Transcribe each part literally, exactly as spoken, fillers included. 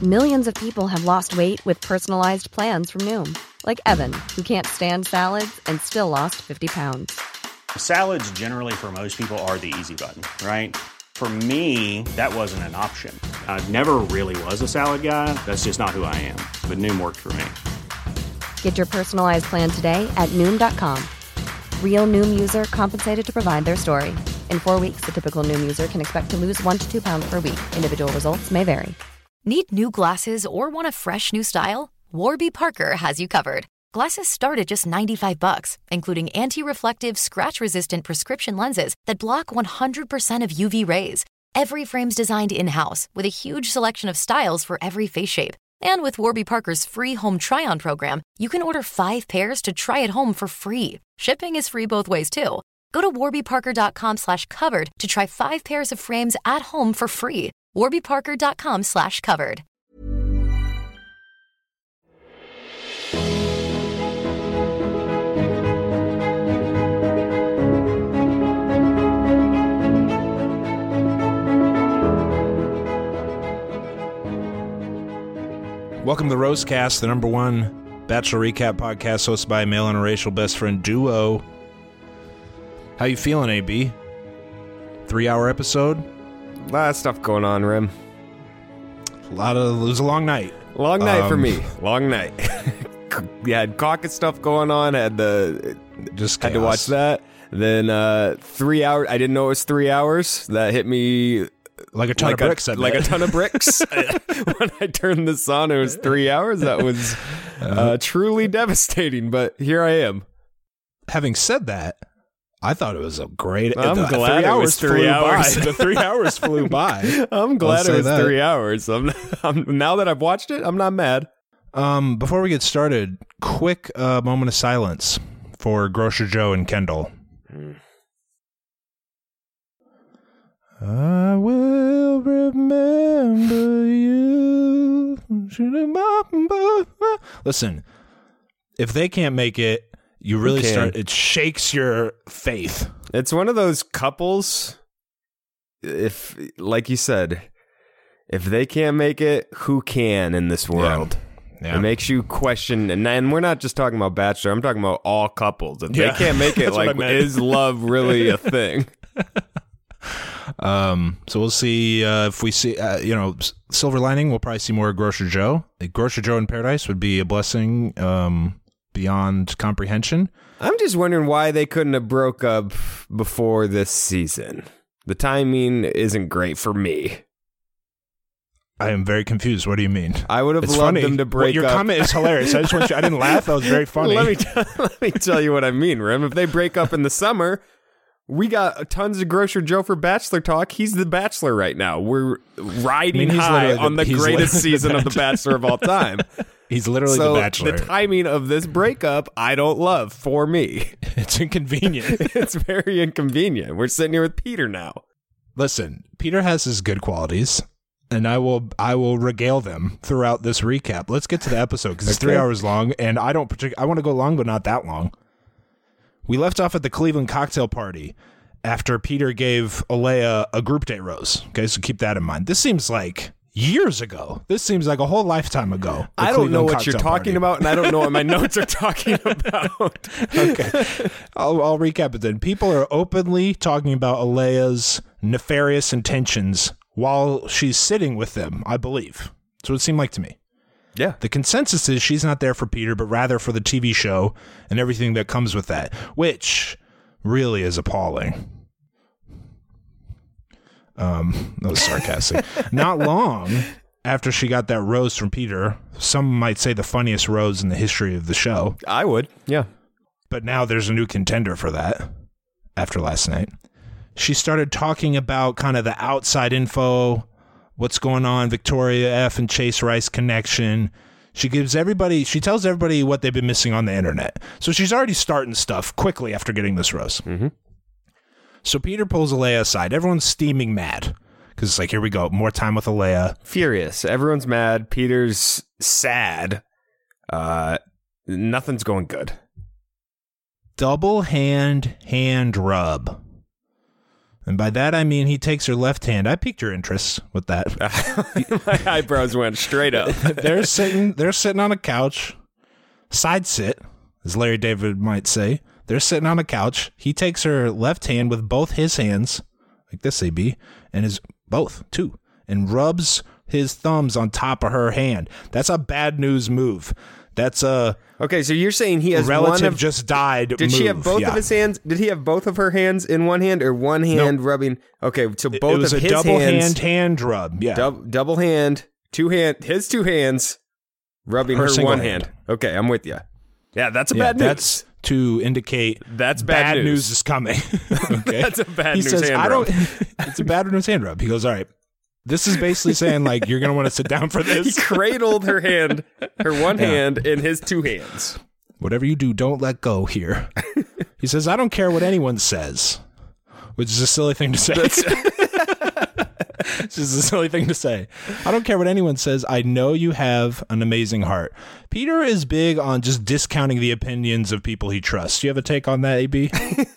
Millions of people have lost weight with personalized plans from Noom. Like Evan, who can't stand salads and still lost fifty pounds. Salads generally for most people are the easy button, right? For me, that wasn't an option. I never really was a salad guy. That's just not who I am. But Noom worked for me. Get your personalized plan today at Noom dot com. Real Noom user compensated to provide their story. In four weeks, the typical Noom user can expect to lose one to two pounds per week. Individual results may vary. Need new glasses or want a fresh new style? Warby Parker has you covered. Glasses start at just ninety-five bucks, including anti-reflective, scratch-resistant prescription lenses that block one hundred percent of U V rays. Every frame's designed in-house with a huge selection of styles for every face shape. And with Warby Parker's free home try-on program, you can order five pairs to try at home for free. Shipping is free both ways, too. Go to warbyparker.com slash covered to try five pairs of frames at home for free. warbyparker.com slash covered. Welcome to the Rosecast, the number one Bachelor recap podcast hosted by a male interracial best friend duo. How you feeling, A B? Three-hour episode? A lot of stuff going on, Rim. A lot of... It was a long night. Long night um, for me. Long night. You had caucus stuff going on. Had the just had to watch that. Then uh, three hours. I didn't know it was three hours. That hit me like a ton like of bricks. A, I like a ton of bricks. When I turned this on, it was three hours. That was uh, truly devastating. But here I am. Having said that, I thought it was a great... I'm the, glad three it hours was three flew hours. By. The three hours flew by. I'm glad it was that. three hours. I'm, I'm, now that I've watched it, I'm not mad. Um, before we get started, quick uh, moment of silence for Grocer Joe and Kendall. Mm. I will remember you. Listen, if they can't make it, you really start, it shakes your faith. It's one of those couples, if, like you said, if they can't make it, who can in this world? Yeah. Yeah. It makes you question, and, and we're not just talking about Bachelor, I'm talking about all couples. If yeah. they can't make it, like, is love really a thing? Um, so we'll see uh, if we see, uh, you know, silver lining, we'll probably see more Grocer Joe. Grocer Joe in Paradise would be a blessing um, beyond comprehension. I'm just wondering why they couldn't have broke up before this season. The timing isn't great for me. I am very confused. What do you mean? I would have it's loved funny. them to break well, your up. Your comment is hilarious. I just want you. I didn't laugh. That was very funny. let me t- let me tell you what I mean, Rim. If they break up in the summer, we got tons of Grocer Joe for Bachelor talk. He's the Bachelor right now. We're riding I mean, high on the, the greatest season the of The Bachelor of all time. He's literally so the Bachelor. The timing of this breakup, I don't love for me. It's inconvenient. It's very inconvenient. We're sitting here with Peter now. Listen, Peter has his good qualities, and I will I will regale them throughout this recap. Let's get to the episode because it's okay. three hours long, and I don't partic- I want to go long, but not that long. We left off at the Cleveland cocktail party after Peter gave Alea a group date rose. Okay, so keep that in mind. This seems like years ago. This seems like a whole lifetime ago. I don't Cleveland know what you're talking party. about, and I don't know what my notes are talking about. Okay, I'll, I'll recap it then. People are openly talking about Alea's nefarious intentions while she's sitting with them, I believe. That's what it seemed like to me. Yeah. The consensus is she's not there for Peter, but rather for the T V show and everything that comes with that, which really is appalling. Um, that was sarcastic. Not long after she got that rose from Peter, some might say the funniest rose in the history of the show. I would, yeah. But now there's a new contender for that after last night. She started talking about kind of the outside info, what's going on, Victoria F and Chase Rice connection. She gives everybody, she tells everybody what they've been missing on the internet. So she's already starting stuff quickly after getting this rose. Mm-hmm. So Peter pulls Alea aside. Everyone's steaming mad because it's like, here we go, more time with Alea. Furious. Everyone's mad. Peter's sad. Uh, nothing's going good. Double hand hand rub. And by that, I mean he takes her left hand. I piqued your interest with that. My eyebrows went straight up. they're sitting They're sitting on a couch. Side sit, as Larry David might say. They're sitting on a couch. He takes her left hand with both his hands, like this, A B, and his both, too, and rubs his thumbs on top of her hand. That's a bad news move. That's a okay. So you're saying he has relative one of, just died. Did move. she have both yeah. of his hands? Did he have both of her hands in one hand, or one hand nope. rubbing? Okay, so both it was of a his double hands, hand hand rub. Yeah, dub, double hand, two hand, his two hands rubbing her, her one hand. hand. Okay, I'm with you. Yeah, that's a yeah, bad news. That's to indicate that's bad, bad news. news is coming. Okay, that's a bad he news says, hand I rub. don't. It's a bad news hand rub. He goes, all right. This is basically saying, like, you're going to want to sit down for this. He cradled her hand, her one yeah. hand, in his two hands. Whatever you do, don't let go here. He says, I don't care what anyone says, which is a silly thing to say. It's just a silly thing to say. I don't care what anyone says. I know you have an amazing heart. Peter is big on just discounting the opinions of people he trusts. Do you have a take on that, A B?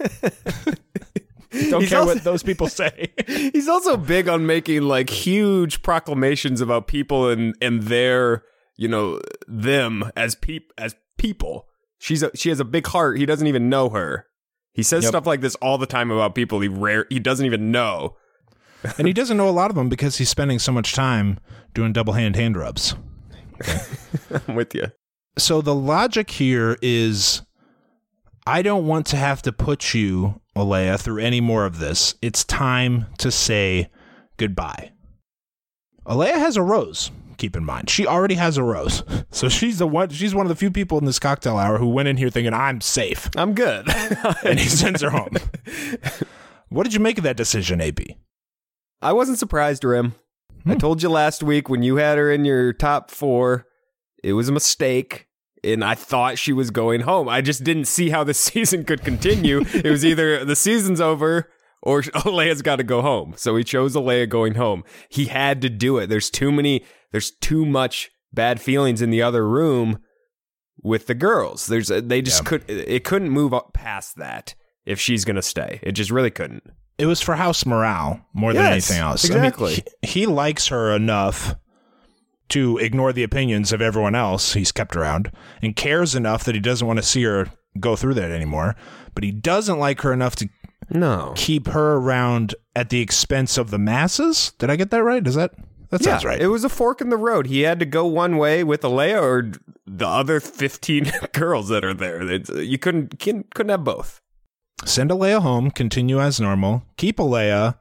Don't he's care also, what those people say. He's also big on making like huge proclamations about people and and their, you know, them as peop as people. She's a, she has a big heart. He doesn't even know her. He says yep. stuff like this all the time about people he rare he doesn't even know. And he doesn't know a lot of them because he's spending so much time doing double hand hand rubs. Okay. I'm with you. So the logic here is, I don't want to have to put you, Alea, through any more of this. It's time to say goodbye. Alea has a rose, keep in mind. She already has a rose. So she's the one she's one of the few people in this cocktail hour who went in here thinking, I'm safe. I'm good. And he sends her home. What did you make of that decision, A B? I wasn't surprised, Rim. Hmm. I told you last week when you had her in your top four, it was a mistake. And I thought she was going home. I just didn't see how the season could continue. It was either the season's over or Alea's got to go home. So he chose Alea going home. He had to do it. There's too many, there's too much bad feelings in the other room with the girls. There's, they just yeah. could, it couldn't move up past that if she's going to stay. It just really couldn't. It was for house morale more yes, than anything else. Exactly. I mean, he, he likes her enough to ignore the opinions of everyone else he's kept around, and cares enough that he doesn't want to see her go through that anymore. But he doesn't like her enough to no. keep her around at the expense of the masses. Did I get that right? Does that that yeah, sounds right? It was a fork in the road. He had to go one way with Alea or the other fifteen girls that are there. It's, you couldn't couldn't have both. Send Alea home, continue as normal, keep Alea,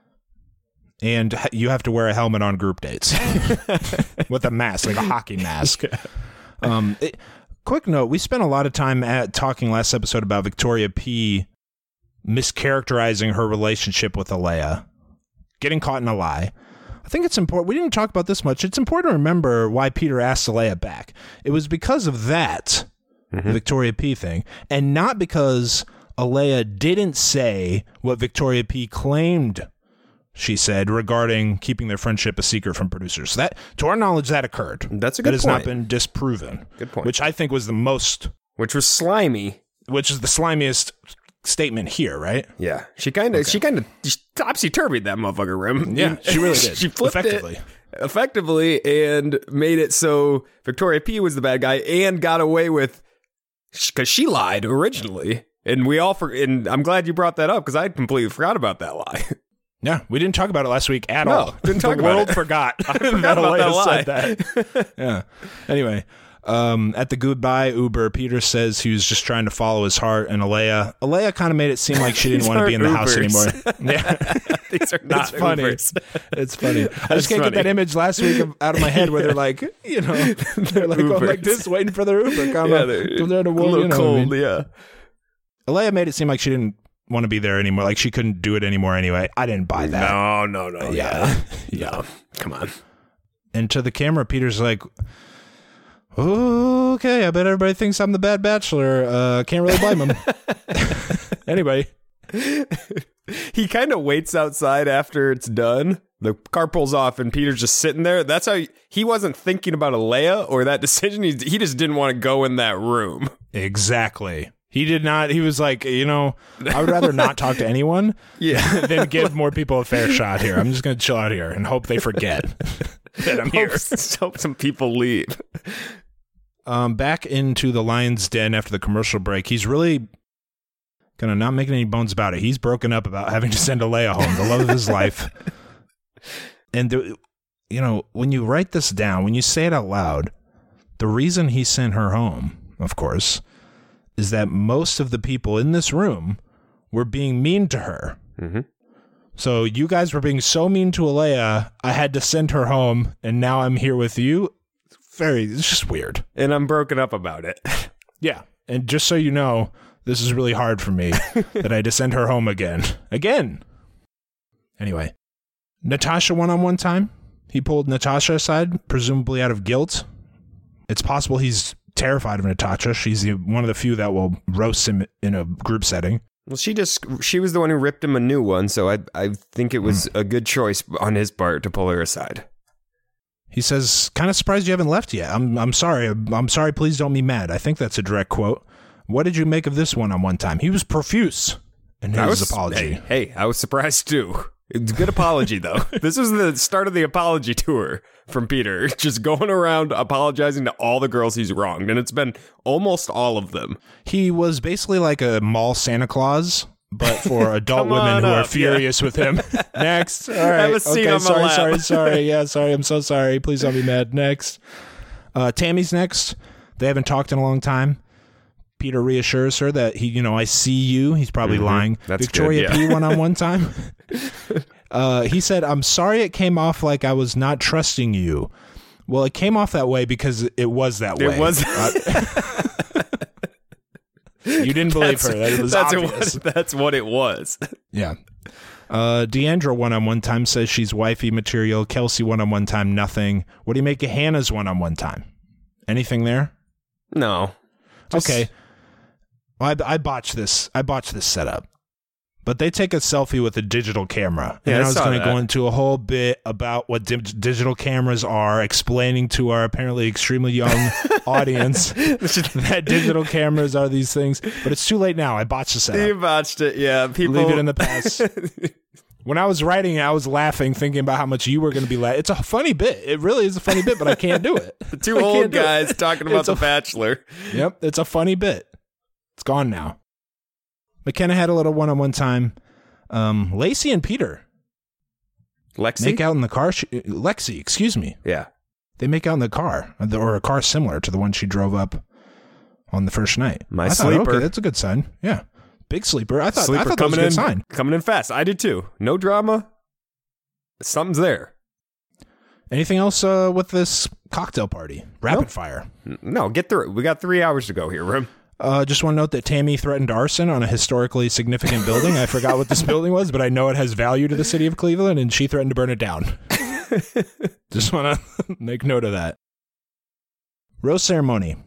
and you have to wear a helmet on group dates with a mask, like a hockey mask. Yeah. Um, it, quick note, we spent a lot of time at talking last episode about Victoria P mischaracterizing her relationship with Alea, getting caught in a lie. I think it's important. We didn't talk about this much. It's important to remember why Peter asked Alea back. It was because of that, mm-hmm. the Victoria P thing, and not because Alea didn't say what Victoria P claimed she said regarding keeping their friendship a secret from producers. So that, to our knowledge, that occurred. That's a good that point. That has not been disproven. Good point. Which I think was the most... Which was slimy. Which is the slimiest statement here, right? Yeah. She kind of, okay. she kind of topsy-turvied that motherfucker, Rim. Yeah, she really did. She flipped effectively. it effectively and made it so Victoria P was the bad guy and got away with... Because she lied originally. And we all... For, and I'm glad you brought that up because I completely forgot about that lie. Yeah, we didn't talk about it last week at no, all. Didn't talk the about world it. forgot. I forgot about that lie. Said that. Yeah. Anyway, um, at the goodbye Uber, Peter says he was just trying to follow his heart, and Alea, Alea kind of made it seem like she didn't want to be in the Ubers. house anymore. Yeah, these are not it's funny. Ubers. It's funny. I just can't funny. get that image last week of, out of my head where they're like, you know, they're like going like this, waiting for their Uber. Come yeah, on, they're come there to a warm, little you know cold. I mean? Yeah. Alea made it seem like she didn't want to be there anymore, like she couldn't do it anymore anyway. I didn't buy that. No, no, no. Yeah. Yeah. No. Come on. And to the camera, Peter's like, okay, I bet everybody thinks I'm the bad bachelor. Uh, can't really blame him. Anyway. He kind of waits outside after it's done. The car pulls off and Peter's just sitting there. That's how he, he wasn't thinking about Alea or that decision. He, he just didn't want to go in that room. Exactly. He did not. He was like, you know, I would rather not talk to anyone yeah. than give more people a fair shot here. I'm just going to chill out here and hope they forget that I'm here. Hope some people leave. Um, back into the lion's den after the commercial break. He's really kind of not making any bones about it. He's broken up about having to send Alea home, the love of his life. And, the, you know, when you write this down, when you say it out loud, the reason he sent her home, of course, is that most of the people in this room were being mean to her. Mm-hmm. So you guys were being so mean to Alea, I had to send her home, and now I'm here with you. Very, it's just weird. And I'm broken up about it. Yeah. And just so you know, this is really hard for me that I had to send her home again. Again. Anyway, Natasha one-on-one time. He pulled Natasha aside, presumably out of guilt. It's possible he's terrified of Natasha. She's the, one of the few that will roast him in a group setting. Well, she just she was the one who ripped him a new one, so I I think it was mm. a good choice on his part to pull her aside. He says, "Kind of surprised you haven't left yet. I'm I'm sorry. I'm sorry. Please don't be mad." I think that's a direct quote. What did you make of this one on one time? He was profuse in his was, apology. Hey, hey, I was surprised too. It's a good apology, though. This was the start of the apology tour from Peter. Just going around apologizing to all the girls he's wronged, and it's been almost all of them. He was basically like a mall Santa Claus, but for adult women who up, are furious yeah. with him. Next. All right. Have a seat okay, on sorry, my lap. sorry, sorry. Yeah, sorry. I'm so sorry. Please don't be mad. Next. Uh, Tammy's next. They haven't talked in a long time. Peter reassures her that he, you know, I see you. He's probably mm-hmm. lying. That's Victoria good, yeah. P one-on-one time. uh, he said, I'm sorry it came off like I was not trusting you. Well, it came off that way because it was that it way. It was. Uh, you didn't believe that's, her. That was that's obvious. What, that's what it was. Yeah. Uh, Deandra one-on-one time says she's wifey material. Kelsey one-on-one time, nothing. What do you make of Hannah's one-on-one time? Anything there? No. Just... Okay. I, I botched this. I botched this setup. But they take a selfie with a digital camera. And yeah, I, I was going to go that. into a whole bit about what di- digital cameras are, explaining to our apparently extremely young audience that digital cameras are these things. But it's too late now. I botched the setup. You botched it, yeah. People... Leave it in the past. When I was writing it, I was laughing, thinking about how much you were going to be laughing. It's a funny bit. It really is a funny bit, but I can't do it. The two old guys talking about it's The a, Bachelor. Yep, it's a funny bit. It's gone now. McKenna had a little one-on-one time. Um, Lacey and Peter. Lexi? Make out in the car. She, Lexi, excuse me. Yeah. They make out in the car, or a car similar to the one she drove up on the first night. My I sleeper. Thought, okay, that's a good sign. Yeah. Big sleeper. I thought, sleeper I thought that coming was a good in, sign. Coming in fast. I did too. No drama. Something's there. Anything else uh, with this cocktail party? Rapid nope. fire. No, get through it. We got three hours to go here, Rim. Uh, just want to note that Tammy threatened arson on a historically significant building. I forgot what this building was, but I know it has value to the city of Cleveland, and she threatened to burn it down. Just want to make note of that. Rose ceremony.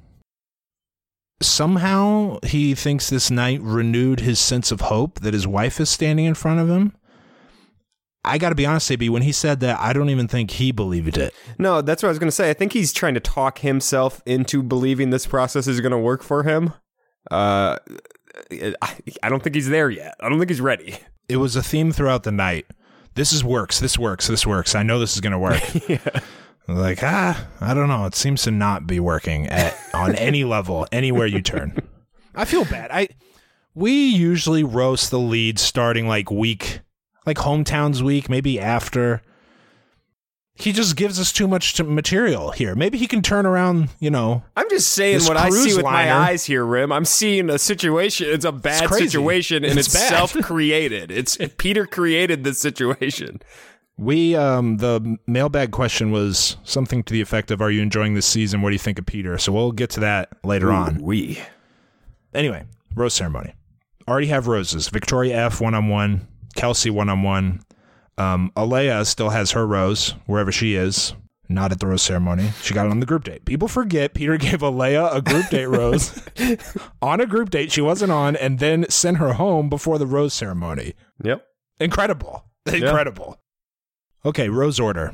Somehow he thinks this night renewed his sense of hope that his wife is standing in front of him. I got to be honest, A B, when he said that, I don't even think he believed it. No, that's what I was going to say. I think he's trying to talk himself into believing this process is going to work for him. Uh, I don't think he's there yet. I don't think he's ready. It was a theme throughout the night. This is works. This works. This works. I know this is going to work. Yeah. Like, ah, I don't know. It seems to not be working at on any level, anywhere you turn. I feel bad. I we usually roast the lead starting like week, like hometowns week, maybe after. He just gives us too much to material here. Maybe he can turn around, you know. I'm just saying what I see with liner. my eyes here, Rim. I'm seeing a situation. It's a bad it's situation, and it's, it's self-created. It's Peter created this situation. We, um, the mailbag question was something to the effect of, are you enjoying this season? What do you think of Peter? So we'll get to that later Ooh, on. We. Anyway, rose ceremony. Already have roses. Victoria F, one-on-one. Kelsey, one-on-one. Um, Alea still has her rose, wherever she is. Not at the rose ceremony. She got it on the group date. People forget Peter gave Alea a group date rose on a group date she wasn't on, and then sent her home before the rose ceremony. Yep. Incredible. Incredible. Yep. Okay, rose order.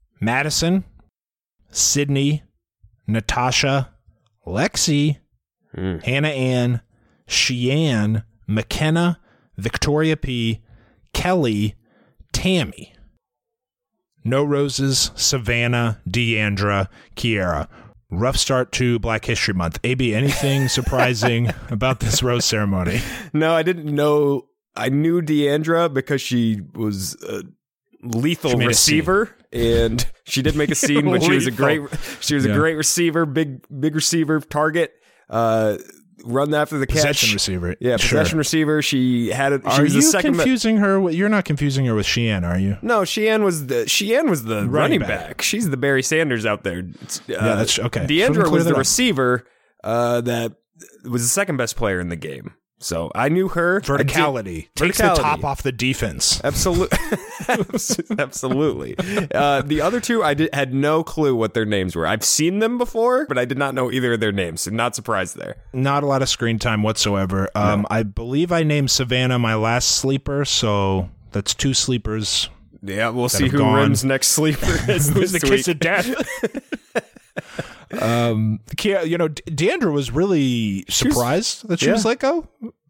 Madison, Sydney, Natasha, Lexi, mm. Hannah Ann, Sheann, McKenna, Victoria P., Kelly, Tammy. No Roses, Savannah, Deandra, Kiara. Rough start to Black History Month. A B, anything surprising about this rose ceremony? No, I didn't know. I knew Deandra because she was a lethal receiver, and she did make a scene, but she was a great. She was yeah. a great receiver, big big receiver target. Uh, run after the catch. Possession receiver. Yeah, sure. possession receiver. She had it. She are was you the second confusing her? With, you're not confusing her with Sheann, are you? No, Sheann was the Sheann was the running, running back. back. She's the Barry Sanders out there. Uh, yeah, that's okay. Deandra was the up. receiver uh, that was the second best player in the game. So I knew her. Verticality. Takes Verticality. the top off the defense. Absolutely. Absolutely. Uh, the other two, I did, had no clue what their names were. I've seen them before, but I did not know either of their names. So not surprised there. Not a lot of screen time whatsoever. Um, no. I believe I named Savannah my last sleeper, so that's two sleepers. Yeah, we'll see who gone. Rim's next sleeper is. Who's the week. kiss of death? Um, you know, Deandra was really surprised was, that she yeah. was let go.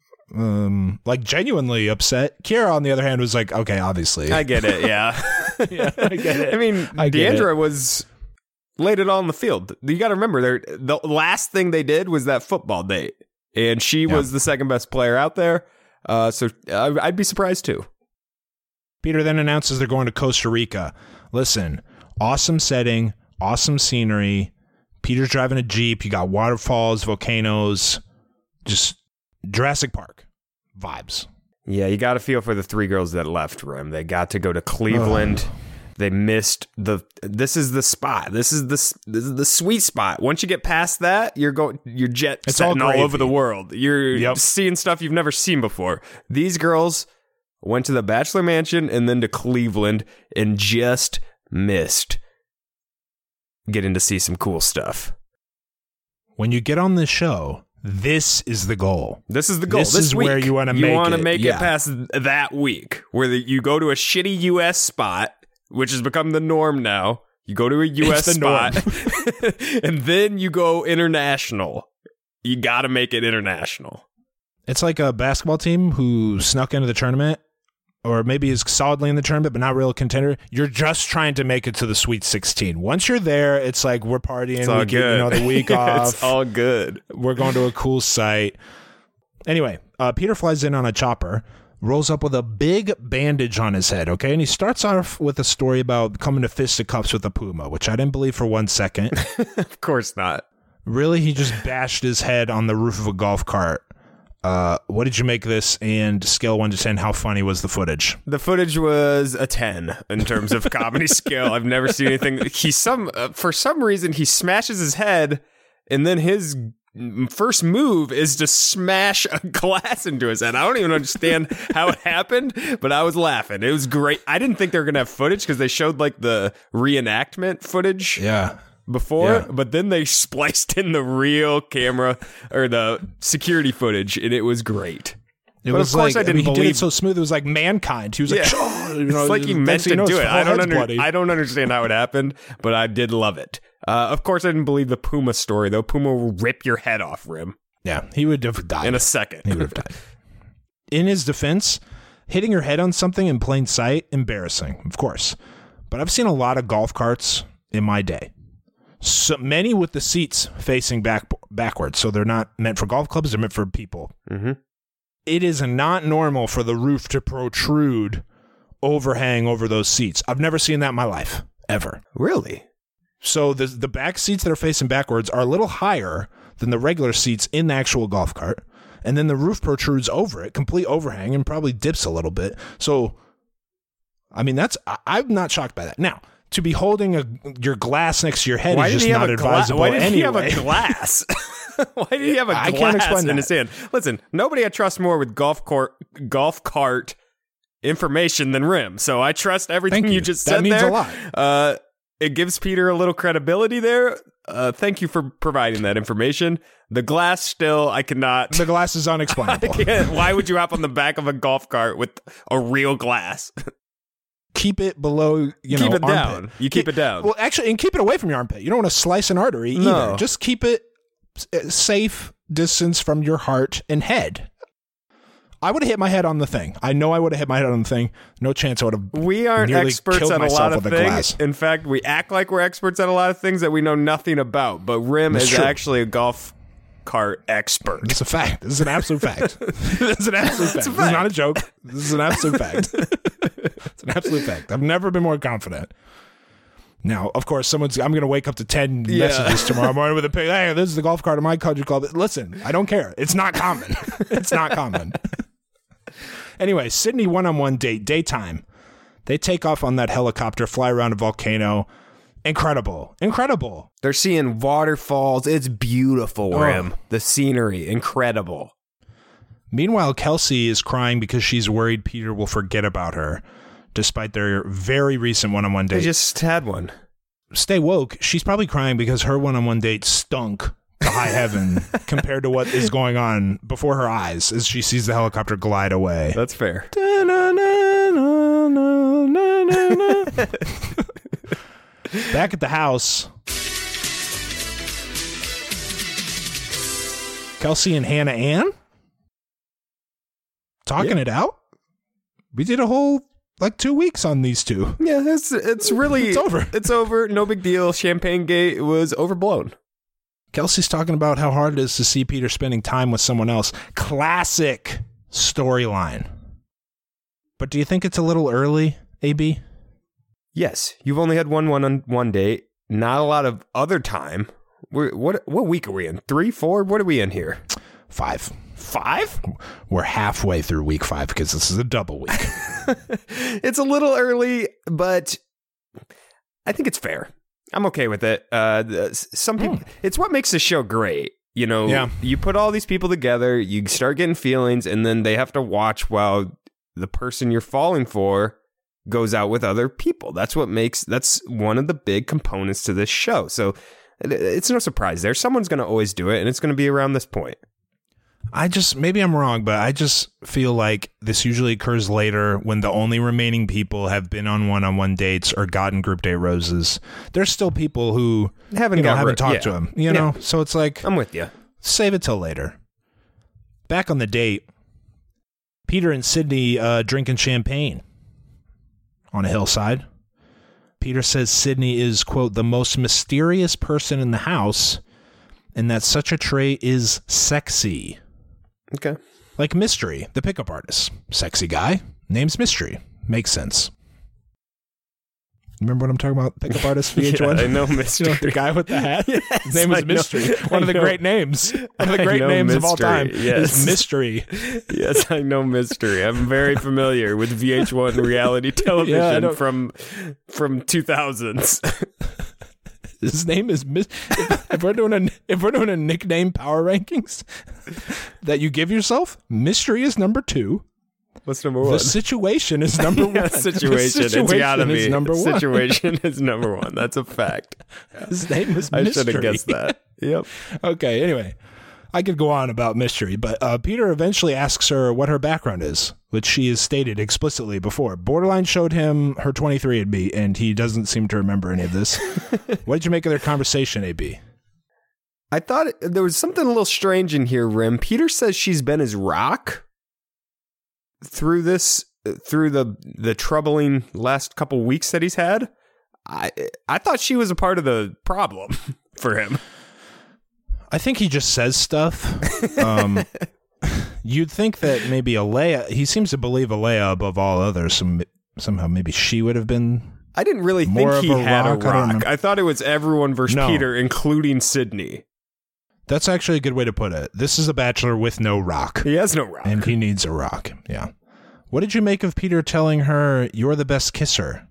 Um, like genuinely upset. Kiara, on the other hand, was like, "Okay, obviously, I get it. Yeah, yeah, I get it. I mean, I Deandra was laid it all on the field. You got to remember, the last thing they did was that football date, and she yeah. was the second best player out there. Uh, so I'd be surprised too. Peter then announces they're going to Costa Rica. Listen, awesome setting, awesome scenery. Peter's driving a Jeep. You got waterfalls, volcanoes, just Jurassic Park vibes. Yeah, you got to feel for the three girls that left, Rim. They got to go to Cleveland. Oh. They missed the. This is the spot. This is the. This is the sweet spot. Once you get past that, you're going. You're jet it's setting all, all over the world. You're yep. seeing stuff you've never seen before. These girls went to the Bachelor Mansion and then to Cleveland and just missed getting to see some cool stuff. When you get on this show, this is the goal. This is the goal. This, this is week, where you want to make it. You want to it. make yeah. it past that week, where the, you go to a shitty U S spot, which has become the norm now. You go to a U S spot, and then you go international. You got to make it international. It's like a basketball team who snuck into the tournament, or maybe is solidly in the tournament, but not real contender. You're just trying to make it to the Sweet sixteen. Once you're there, it's like we're partying. It's all we good. Get, you know, the week off. It's all good. We're going to a cool site. Anyway, uh, Peter flies in on a chopper, rolls up with a big bandage on his head, okay? And he starts off with a story about coming to fisticuffs with a puma, which I didn't believe for one second. Of course not. Really, he just bashed his head on the roof of a golf cart. Uh, what did you make of this? And scale one to ten, how funny was the footage? The footage was a ten in terms of comedy scale. I've never seen anything. He some uh, for some reason he smashes his head, and then his first move is to smash a glass into his head. I don't even understand how it happened, but I was laughing. It was great. I didn't think they were gonna have footage because they showed like the reenactment footage. Yeah. Before, yeah. but then they spliced in the real camera or the security footage, and it was great. It but was of course like, I didn't I mean, believe he did it so smooth. It was like Mankind. He was like, yeah. oh, you know, it's like he meant to you know, do it. I don't under, bloody. I don't understand how it happened, but I did love it. Uh, of course, I didn't believe the Puma story though. Puma will rip your head off, Rim. Yeah, he would have died in a second. He would have died. In his defense, hitting your head on something in plain sight, embarrassing, of course. But I've seen a lot of golf carts in my day. So many with the seats facing back backwards, so they're not meant for golf clubs; they're meant for people. Mm-hmm. It is not normal for the roof to protrude, overhang over those seats. I've never seen that in my life, ever. Really? So the the back seats that are facing backwards are a little higher than the regular seats in the actual golf cart, and then the roof protrudes over it, complete overhang, and probably dips a little bit. So, I mean, that's I, I'm not shocked by that. Now, to be holding a, your glass next to your head Why is just not advisable Why did anyway. he have a glass? Why did he have a glass I can't explain in that. his hand? Listen, nobody I trust more with golf court, golf cart information than Rim. So I trust everything Thank you. you just that said means there. a lot. Uh, it gives Peter a little credibility there. Uh, thank you for providing that information. The glass still, I cannot. The glass is unexplainable. I can't. Why would you hop on the back of a golf cart with a real glass? Keep it below, you know, keep it armpit. down. You keep, keep it down. Well, actually, and keep it away from your armpit. You don't want to slice an artery no. either. Just keep it safe distance from your heart and head. I would have hit my head on the thing. I know I would have hit my head on the thing. No chance I would have. We aren't experts at a lot of things. A In fact, we act like we're experts at a lot of things that we know nothing about. But Rim That's is true. actually a golf cart expert. It's a fact. This is an absolute fact. This is an absolute fact. It's a fact. fact. This is not a joke. This is an absolute fact. It's an absolute fact. I've never been more confident. Now, of course, someone's. I'm going to wake up to ten yeah. messages tomorrow morning with a picture. Hey, this is the golf cart of my country club. Listen, I don't care. It's not common. It's not common. Anyway, Sydney one-on-one date, daytime. They take off on that helicopter, fly around a volcano. Incredible. Incredible. They're seeing waterfalls. It's beautiful, oh. Rim. The scenery, incredible. Meanwhile, Kelsey is crying because she's worried Peter will forget about her, despite their very recent one-on-one date. They just had one. Stay woke. She's probably crying because her one-on-one date stunk to high heaven compared to what is going on before her eyes as she sees the helicopter glide away. That's fair. Back at the house, Kelsey and Hannah Ann talking yeah. it out. We did a whole like two weeks on these two. Yeah, it's it's really it's over. It's over. No big deal. Champagne Gate was overblown. Kelsey's talking about how hard it is to see Peter spending time with someone else. Classic storyline. But do you think it's a little early, A B? Yes. You've only had one one-on-one date. Not a lot of other time. We're, what what week are we in? Three, four? What are we in here? Five. Five? We're halfway through week five because this is a double week. It's a little early, but I think it's fair. I'm okay with it. Uh, some people, mm. It's what makes the show great. You know, yeah. you put all these people together, you start getting feelings, and then they have to watch while the person you're falling for goes out with other people. That's what makes, that's one of the big components to this show. So it's no surprise there. Someone's going to always do it, and it's going to be around this point. I just, maybe I'm wrong, but I just feel like this usually occurs later when the only remaining people have been on one-on-one dates or gotten group date roses. There's still people who haven't, you know, got haven't re- talked yeah. to them, you know? Yeah. So it's like, I'm with you. Save it till later. Back on the date, Peter and Sydney uh, drinking champagne on a hillside. Peter says Sydney is, quote, the most mysterious person in the house, and that such a trait is sexy. Okay. Like Mystery, the pickup artist. Sexy guy. Name's Mystery. Makes sense. Remember what I'm talking about? Pickup artist V H one? Yeah, I know Mystery. You know, the guy with the hat? Yes, His name is I Mystery. Know, One of the know. great names. One of the great names Mystery. of all time yes. is Mystery. Yes, I know Mystery. I'm very familiar with V H one reality television yeah, from from two thousands. His name is Mis- if, if we're doing a if we're doing a nickname power rankings that you give yourself, Mystery is number two. What's number one? The Situation is number yeah, one. Situation. The situation it's gotta is be. number one. Situation is number one. That's a fact. His name is I Mystery. should have guessed that. Yep. Okay. Anyway, I could go on about Mystery, but uh, Peter eventually asks her what her background is, which she has stated explicitly before. Borderline showed him her twenty-three and me, and he doesn't seem to remember any of this. What did you make of their conversation, A B? I thought it, there was something a little strange in here, Rim. Peter says she's been his rock through this, through the the troubling last couple weeks that he's had. I I thought she was a part of the problem for him. I think he just says stuff. Um, you'd think that maybe Alea, he seems to believe Alea above all others. Some, somehow maybe she would have been. I didn't really think he a had rock. a rock. I, I thought it was everyone versus no. Peter, including Sydney. That's actually a good way to put it. This is a bachelor with no rock. He has no rock. And he needs a rock. Yeah. What did you make of Peter telling her, you're the best kisser?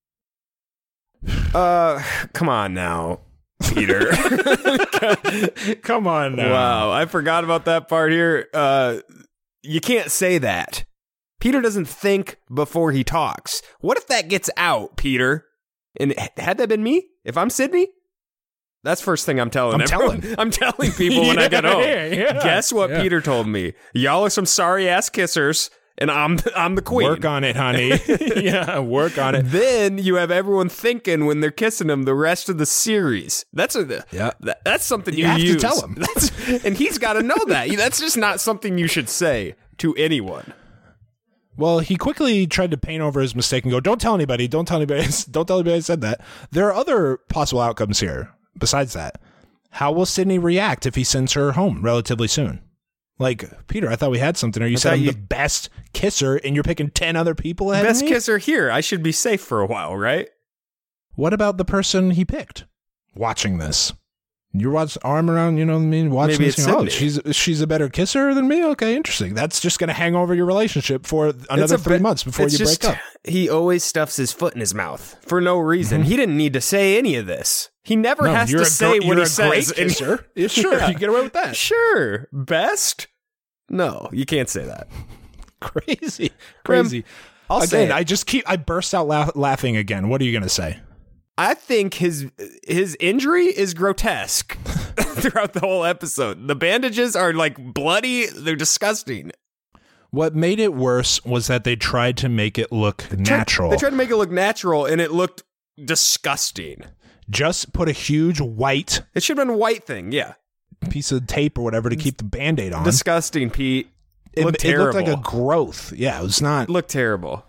Uh, come on now, Peter. Come on now. Wow, I forgot about that part here. Uh, you can't say that. Peter doesn't think before he talks. What if that gets out, Peter? And had that been me? If I'm Sydney? That's first thing I'm telling I'm everyone. telling. I'm telling people when yeah, I get home. Yeah, yeah, Guess what yeah. Peter told me? Y'all are some sorry ass kissers, and I'm I'm the queen. Work on it, honey. Yeah, work on it. Then you have everyone thinking when they're kissing him the rest of the series. That's a yeah. That, that's something you, you have use. to tell him, that's, and he's got to know that. That's just not something you should say to anyone. Well, he quickly tried to paint over his mistake and go, "Don't tell anybody. Don't tell anybody. Don't tell anybody I said that." There are other possible outcomes here besides that. How will Sydney react if he sends her home relatively soon? Like, Peter, I thought we had something. Or you I said I'm you, the best kisser, and you're picking ten other people ahead best of me? kisser here. I should be safe for a while, right? What about the person he picked watching this? You watch arm around, you know what I mean? Watching Maybe this, it's you know, oh, she's she's a better kisser than me? Okay, interesting. That's just going to hang over your relationship for another three be- months before you just, break up. He always stuffs his foot in his mouth for no reason. Mm-hmm. He didn't need to say any of this. He never no, has to say gr- what he says. Great kisser. Yeah, sure, yeah. You get away with that. Sure. Best? No, you can't say that. Crazy. Crazy. Grim, I'll again, say it. I just keep, I burst out la- laughing again. What are you going to say? I think his his injury is grotesque throughout the whole episode. The bandages are like bloody. They're disgusting. What made it worse was that they tried to make it look natural. They tried to make it look natural, and it looked disgusting. Just put a huge white... It should have been a white thing, yeah. Piece of tape or whatever to keep the Band-Aid on. Disgusting, Pete. It looked it terrible. looked like a growth. Yeah, it was not... It looked terrible.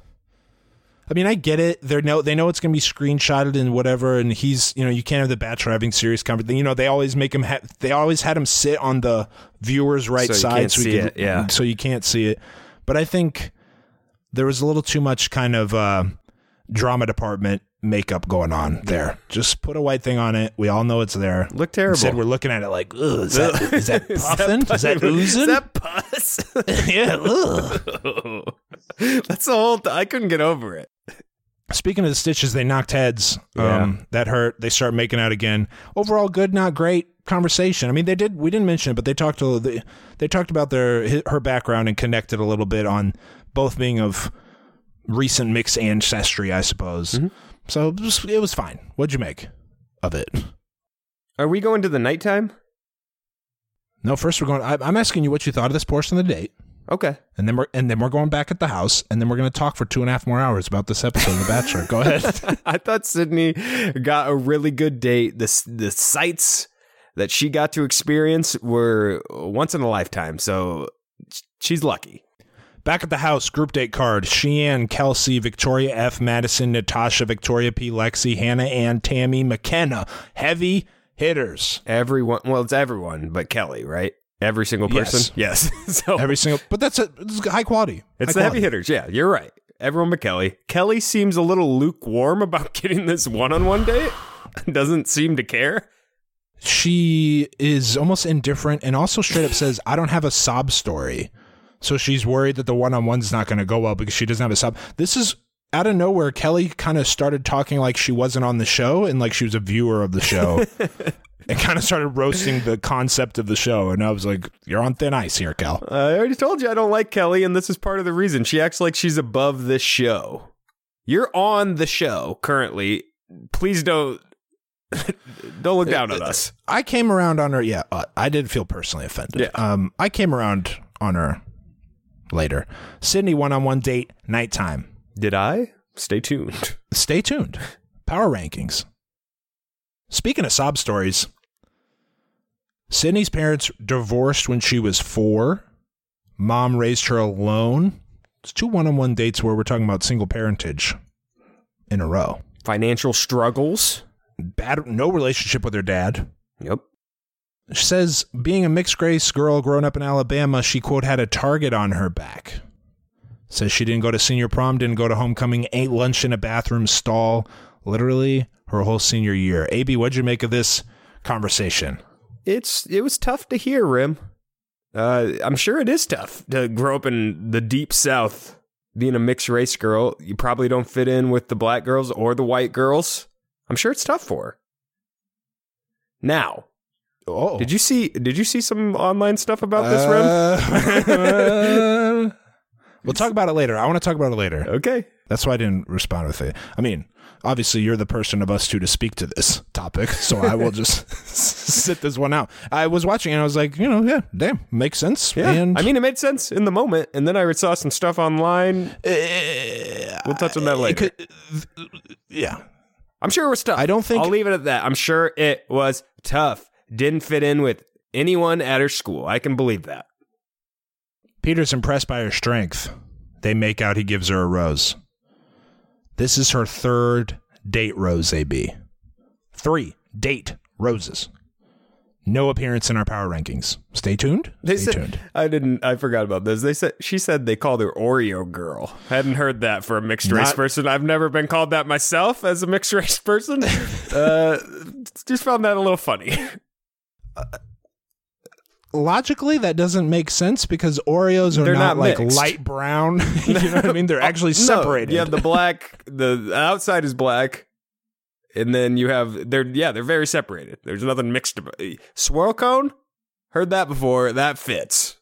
I mean, I get it. They know they know it's going to be screenshotted and whatever. And he's, you know, you can't have the Bachelor having serious conversation. You know, they always make him. Ha- they always had him sit on the viewer's right so side, you can't so see he can, it. Yeah, so you can't see it. But I think there was a little too much kind of uh, drama department makeup going on there. Just put a white thing on it. We all know it's there. Look terrible. Instead, we're looking at it like, ugh, is that is that puffing? Is that oozing? Is that pus? Yeah. Ugh. That's the whole. Th- I couldn't get over it. Speaking of the stitches, they knocked heads. Yeah. Um, that hurt. They start making out again. Overall, good, not great conversation. I mean, they did. We didn't mention it, but they talked to they, they talked about their her background and connected a little bit on both being of recent mixed ancestry, I suppose. Mm-hmm. So it was, it was fine. What'd you make of it? Are we going to the nighttime? No, first we're going. I, I'm asking you what you thought of this portion of the date. Okay, and then we're and then we're going back at the house, and then we're going to talk for two and a half more hours about this episode of The Bachelor. Go ahead. I thought Sydney got a really good date. The the sights that she got to experience were once in a lifetime, so she's lucky. Back at the house, group date card: Sheann, Kelsey, Victoria F, Madison, Natasha, Victoria P, Lexi, Hannah Ann, Tammy, McKenna. Heavy hitters. Everyone. Well, it's everyone, but Kelly, right? Every single person? Yes. yes. so, Every single, but that's a it's high quality. It's high the quality. heavy hitters. Yeah, you're right. Everyone but Kelly. Kelly seems a little lukewarm about getting this one-on-one date. Doesn't seem to care. She is almost indifferent and also straight up says, I don't have a sob story. So she's worried that the one-on-one's not going to go well because she doesn't have a sob. This is out of nowhere. Kelly kind of started talking like she wasn't on the show and like she was a viewer of the show. And kind of started roasting the concept of the show. And I was like, you're on thin ice here, Cal. Uh, I already told you I don't like Kelly, and this is part of the reason. She acts like she's above this show. You're on the show currently. Please don't don't look down on us. I came around on her. Yeah, uh, I did feel personally offended. Yeah. Um, I came around on her later. Sydney one-on-one date, nighttime. Did I? Stay tuned. Stay tuned. Power rankings. Speaking of sob stories, Sydney's parents divorced when she was four. Mom raised her alone. It's two one-on-one dates where we're talking about single parentage in a row. Financial struggles. Bad, no relationship with her dad. Yep. She says, being a mixed race girl growing up in Alabama, she, quote, had a target on her back. Says she didn't go to senior prom, didn't go to homecoming, ate lunch in a bathroom stall. Literally her whole senior year. A B, what'd you make of this conversation? It's it was tough to hear, Rim. Uh, I'm sure it is tough to grow up in the deep South, being a mixed race girl. You probably don't fit in with the black girls or the white girls. I'm sure it's tough for her. Now, oh. did you see did you see some online stuff about this, Rim? Uh, we'll talk about it later. I want to talk about it later. Okay. That's why I didn't respond with it. I mean, obviously, you're the person of us two to speak to this topic, so I will just sit this one out. I was watching and I was like, you know, yeah, damn, makes sense. Yeah. And I mean, it made sense in the moment. And then I saw some stuff online. Uh, we'll touch on that later. Could, yeah. I'm sure it was tough. I don't think... I'll leave it at that. I'm sure it was tough. Didn't fit in with anyone at her school. I can believe that. Peter's impressed by her strength. They make out he gives her a rose. This is her third date rose, A B. Three date roses. No appearance in our power rankings. Stay tuned. They Stay said, tuned. I didn't. I forgot about this. They said she said they called her Oreo girl. I hadn't heard that for a mixed race Not, person. I've never been called that myself as a mixed race person. uh, just found that a little funny. Uh, logically, that doesn't make sense because Oreos are They're not, not like mixed. light brown. You know what I mean? They're actually separated. No, yeah, the black. The outside is black. And then you have, they're, yeah, they're very separated. There's nothing mixed about it. Swirl cone? Heard that before. That fits.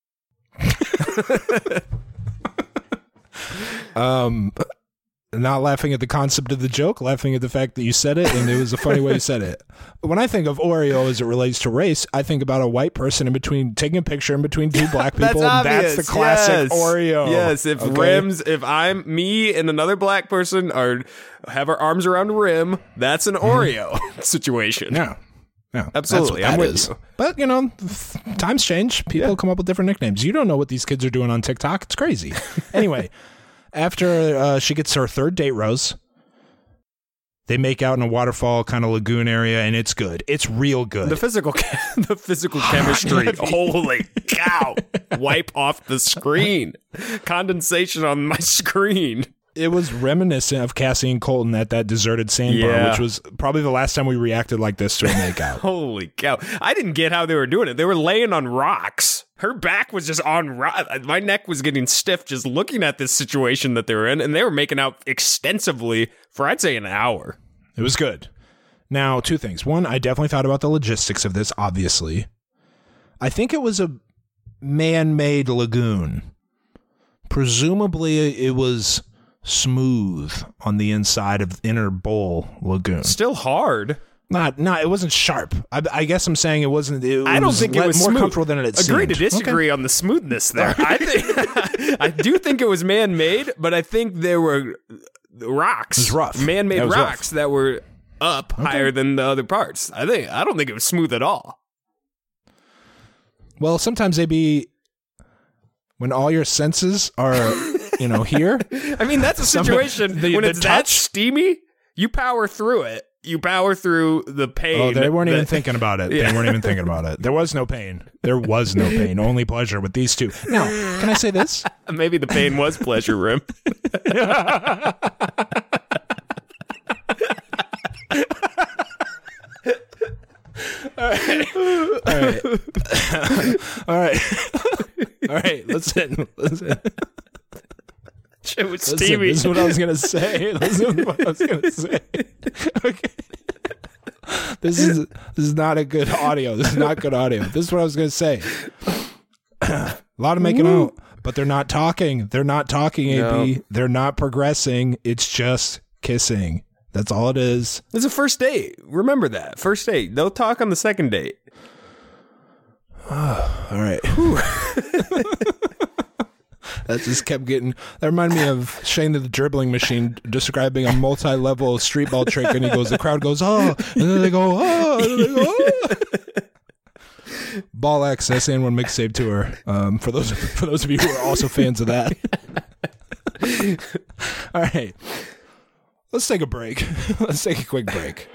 um, not laughing at the concept of the joke, laughing at the fact that you said it, and it was a funny way you said it. When I think of Oreo as it relates to race, I think about a white person in between, taking a picture in between two black people. That's and that's the classic yes. Oreo. Yes, if okay? rims, if I'm me and another black person are have our arms around a rim, that's an Oreo situation. Yeah. Yeah, absolutely. I'm with is. you. But, you know, times change. People yeah. come up with different nicknames. You don't know what these kids are doing on TikTok. It's crazy. Anyway, after uh, she gets her third date rose, they make out in a waterfall kind of lagoon area, and it's good. It's real good. The physical, the physical chemistry. Holy cow! Wipe off the screen. Condensation on my screen. It was reminiscent of Cassie and Colton at that deserted sandbar, yeah. which was probably the last time we reacted like this to a makeout. Holy cow. I didn't get how they were doing it. They were laying on rocks. Her back was just on rocks. My neck was getting stiff just looking at this situation that they were in, and they were making out extensively for, I'd say, an hour. It was good. Now, two things. One, I definitely thought about the logistics of this, obviously. I think it was a man-made lagoon. Presumably, it was smooth on the inside of the inner bowl lagoon. Still hard. Not, not. It wasn't sharp. I, I guess I'm saying it wasn't. It I don't was think it was more smooth. comfortable than it Agree seemed. to disagree okay. on the smoothness there. I think I do think it was man-made, but I think there were rocks, it was rough. man-made that rocks rough. that were up okay. higher than the other parts. I think. I don't think it was smooth at all. Well, sometimes they be when all your senses are. You know, here. I mean, that's a situation the, when the it's touch, that steamy, you power through it. You power through the pain. Oh, they weren't that, even thinking about it. Yeah. They weren't even thinking about it. There was no pain. There was no pain. Only pleasure with these two. Now, can I say this? Maybe the pain was pleasure, Rim. All right. All right. All right. All right. Listen. Listen. It was Listen, steamy. This is what I was going to say. Listen what I was going to say. Okay. This is this is not a good audio. This is not good audio. This is what I was going to say. A lot of making Woo. out, but they're not talking. They're not talking, A B. No. They're not progressing. It's just kissing. That's all it is. It's a first date. Remember that. First date. They'll talk on the second date. All right. That just kept getting... That reminded me of Shane the Dribbling Machine describing a multi-level street ball trick, and he goes, the crowd goes, oh, and then they go, oh, and then they go, oh. Ball X, S A N one Mixtape Tour. Um, for those for those of you who are also fans of that. All right. Let's take a break. Let's take a quick break.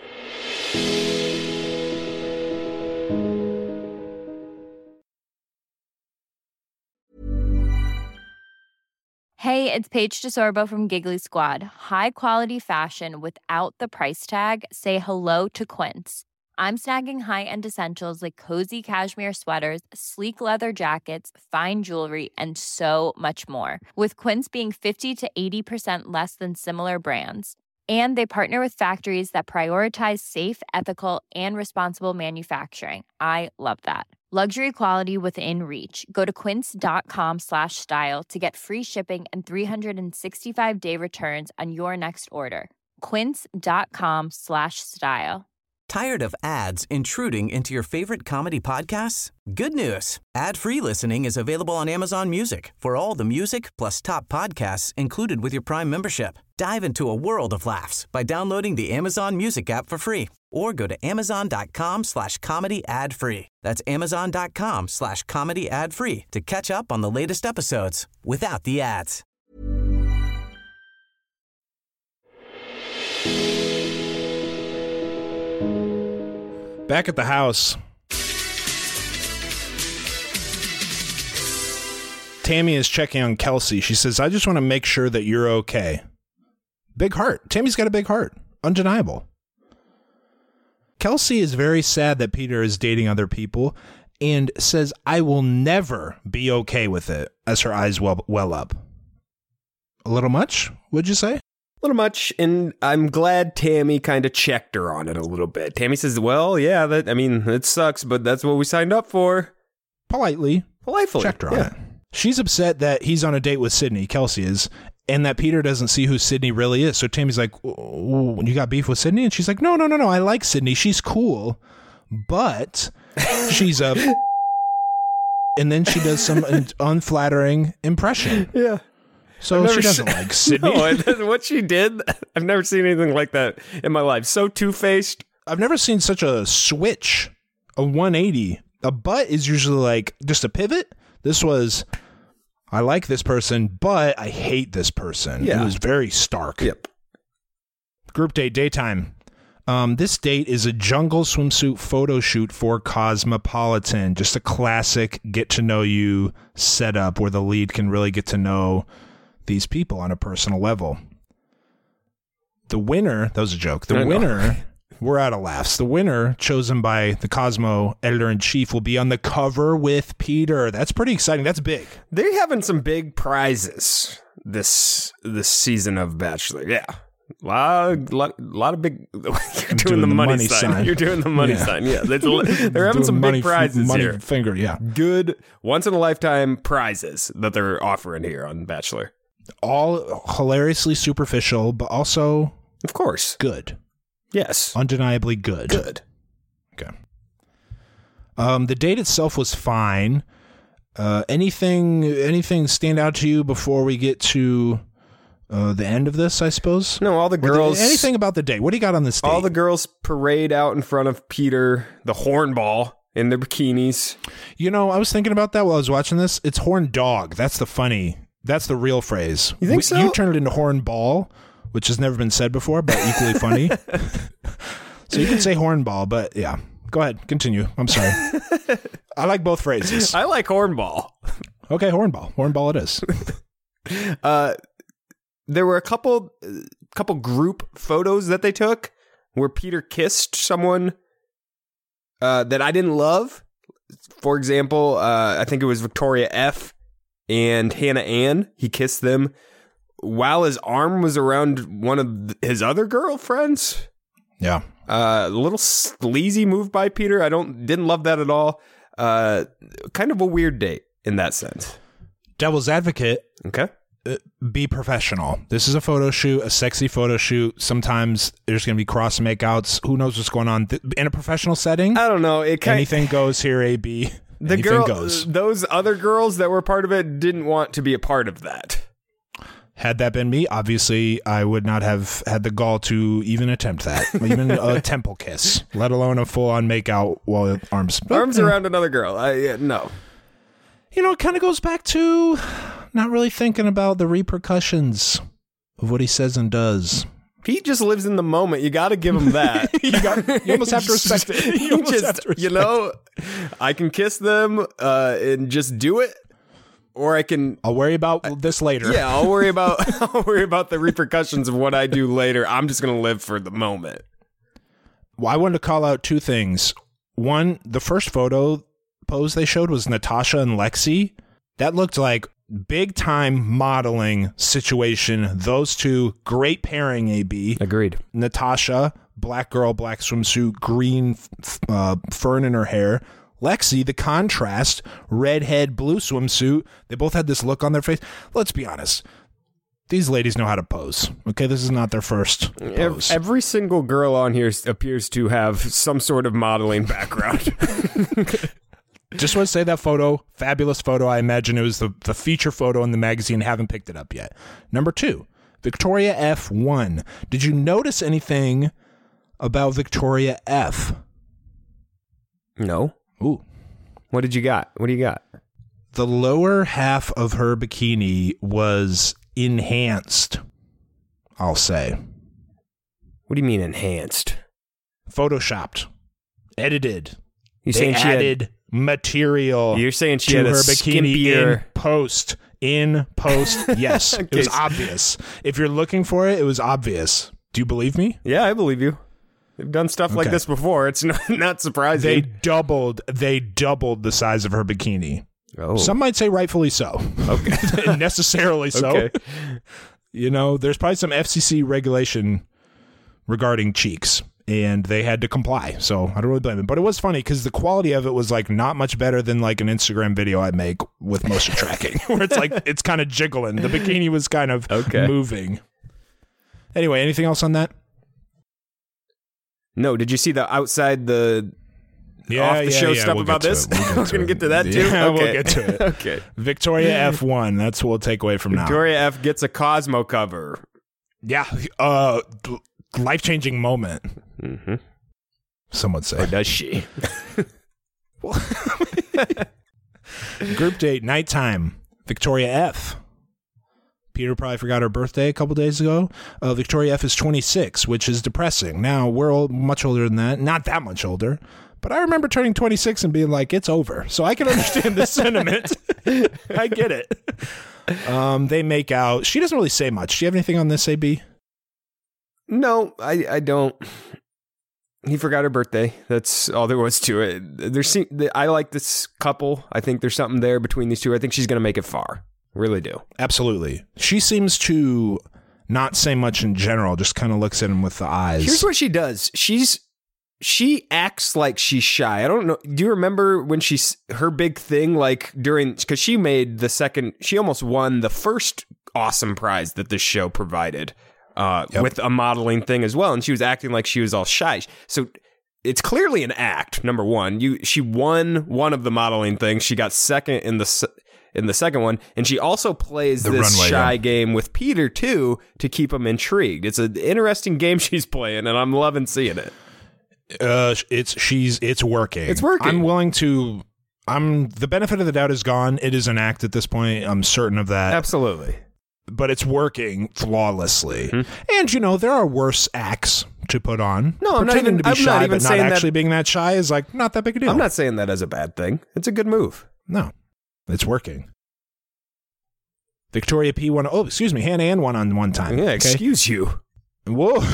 Hey, it's Paige DeSorbo from Giggly Squad. High quality fashion without the price tag. Say hello to Quince. I'm snagging high-end essentials like cozy cashmere sweaters, sleek leather jackets, fine jewelry, and so much more. With Quince being fifty to eighty percent less than similar brands. And they partner with factories that prioritize safe, ethical, and responsible manufacturing. I love that. Luxury quality within reach. Go to quince.com slash style to get free shipping and three sixty-five day returns on your next order. Quince.com slash style. Tired of ads intruding into your favorite comedy podcasts? Good news. Ad-free listening is available on Amazon Music for all the music plus top podcasts included with your Prime membership. Dive into a world of laughs by downloading the Amazon Music app for free or go to amazon.com slash comedy ad free. That's amazon.com slash comedy ad free to catch up on the latest episodes without the ads. Back at the house, Tammy is checking on Kelsey. She says, I just want to make sure that you're okay. Big heart. Tammy's got a big heart. Undeniable. Kelsey is very sad that Peter is dating other people and says, I will never be okay with it, as her eyes well, well up. A little much, would you say? A little much, and I'm glad Tammy kind of checked her on it a little bit. Tammy says, well, yeah, that I mean, it sucks, but that's what we signed up for. Politely. Politely. Checked her on yeah. it. She's upset that he's on a date with Sydney, Kelsey is, and that Peter doesn't see who Sydney really is. So Tammy's like, you got beef with Sydney? And she's like, no, no, no, no, I like Sydney. She's cool, but she's a... and then she does some unflattering impression. Yeah. So she doesn't seen, like Sydney. No, what she did, I've never seen anything like that in my life. So two-faced. I've never seen such a switch, a one eighty. A butt is usually like just a pivot. This was, I like this person, but I hate this person. Yeah. It was very stark. Yep. Group date, daytime. Um, this date is a jungle swimsuit photo shoot for Cosmopolitan. Just a classic get-to-know-you setup where the lead can really get to know these people on a personal level. The winner, that was a joke. The winner, we're out of laughs. The winner, chosen by the Cosmo editor-in-chief, will be on the cover with Peter. That's pretty exciting. That's big. They're having some big prizes this this season of Bachelor. Yeah. A lot, lot, lot of big... You're doing, doing the, the money, money sign. sign. You're doing the money yeah. sign. Yeah. They're, they're having some money, big prizes money here. Finger, yeah. Good, once-in-a-lifetime prizes that they're offering here on Bachelor. All hilariously superficial, but also... Of course. Good. Yes. Undeniably good. Good. Okay. Um, the date itself was fine. Uh, anything anything stand out to you before we get to uh, the end of this, I suppose? No, all the girls... The, anything about the date? What do you got on this date? All the girls parade out in front of Peter, the hornball, in their bikinis. You know, I was thinking about that while I was watching this. It's horn dog. That's the funny... That's the real phrase. You think so? You turned it into horn ball, which has never been said before, but equally funny. So you can say horn ball, but yeah. Go ahead. Continue. I'm sorry. I like both phrases. I like hornball. Okay, hornball. Hornball it is. uh, there were a couple, couple group photos that they took where Peter kissed someone uh, that I didn't love. For example, uh, I think it was Victoria F. and Hannah Ann. He kissed them while his arm was around one of his other girlfriends. Yeah. Uh, a little sleazy move by Peter. I don't didn't love that at all. Uh, kind of a weird date in that sense. Devil's advocate. Okay. Uh, be professional. This is a photo shoot, a sexy photo shoot. Sometimes there's going to be cross makeouts. Who knows what's going on Th- in a professional setting? I don't know. It kind Anything goes here, A, B. The Anything girl, goes. Those other girls that were part of it didn't want to be a part of that. Had that been me, obviously, I would not have had the gall to even attempt that. Even a temple kiss, let alone a full-on makeout while arms... Arms but, around another girl. I, yeah, no. You know, it kind of goes back to not really thinking about the repercussions of what he says and does. Pete just lives in the moment. You got to give him that. you, got, you almost have to respect it. You, you just, respect you know, I can kiss them uh, and just do it, or I can. I'll worry about uh, this later. Yeah, I'll worry about. I'll worry about the repercussions of what I do later. I'm just gonna live for the moment. Well, I wanted to call out two things. One, the first photo pose they showed was Natasha and Lexi. That looked like big time modeling situation. Those two, great pairing, A B. Agreed. Natasha, black girl, black swimsuit, green uh, fern in her hair. Lexi, the contrast, redhead, blue swimsuit. They both had this look on their face. Let's be honest. these ladies know how to pose. Okay, this is not their first pose. Every single girl on here appears to have some sort of modeling background. Just want to say that photo, fabulous photo. I imagine it was the, the feature photo in the magazine. Haven't picked it up yet. Number two, Victoria F one. Did you notice anything about Victoria F? No. Ooh. What did you got? What do you got? The lower half of her bikini was enhanced, I'll say. What do you mean enhanced? Photoshopped. Edited. You they saying she added had, material You're saying she to had a her bikini skimpier... in post. In post. Yes. Okay. It was obvious. If you're looking for it, it was obvious. Do you believe me? Yeah, I believe you. They've done stuff like Okay. this before. It's not, not surprising. They doubled. They doubled the size of her bikini. Oh. Some might say rightfully so. Okay. Necessarily so. Okay. You know, there's probably some F C C regulation regarding cheeks, and they had to comply. So I don't really blame them. But it was funny because the quality of it was like not much better than like an Instagram video I make with motion tracking, where it's like it's kind of jiggling. The bikini was kind of Okay. moving. Anyway, anything else on that? No, did you see the outside the Yeah, off the yeah, show yeah, stuff we'll about get to this? it. We'll get We're to going to it. get to that too? Yeah, okay. we'll get to it. Okay. Victoria F one. That's what we'll take away from now. Victoria F gets a Cosmo cover. Yeah. Uh, life-changing moment. Mm-hmm. Some would say. Or does she? Group date, nighttime. Victoria F. Peter probably forgot her birthday a couple days ago. Uh, Victoria F is twenty-six, which is depressing. Now, we're old, much older than that. Not that much older. But I remember turning twenty-six and being like, it's over. So I can understand this sentiment. I get it. Um, they make out. She doesn't really say much. Do you have anything on this, A B? No, I, I don't. He forgot her birthday. That's all there was to it. There's, I like this couple. I think there's something there between these two. I think she's going to make it far. Really do. Absolutely. She seems to not say much in general, just kind of looks at him with the eyes. Here's what she does. She's she acts like she's shy. I don't know. Do you remember when she's her big thing, like during, because she made the second, she almost won the first awesome prize that this show provided uh, yep. with a modeling thing as well. And she was acting like she was all shy. So it's clearly an act. Number one, you she won one of the modeling things. She got second in the in the second one, and she also plays the this runway, shy yeah. game with Peter too to keep him intrigued. It's an interesting game she's playing, and I'm loving seeing it. Uh, it's she's it's working. It's working. I'm willing to. I'm the benefit of the doubt is gone. It is an act at this point. I'm certain of that. Absolutely. But it's working flawlessly. Mm-hmm. And you know there are worse acts to put on. No, I'm Pretending not even. to be I'm shy, not even but not saying actually that, being that shy is like not that big a deal. I'm not saying that as a bad thing. It's a good move. No. It's working. Victoria P won. Oh, excuse me. Hannah Ann won on one time. Yeah, okay? Excuse you. Whoa.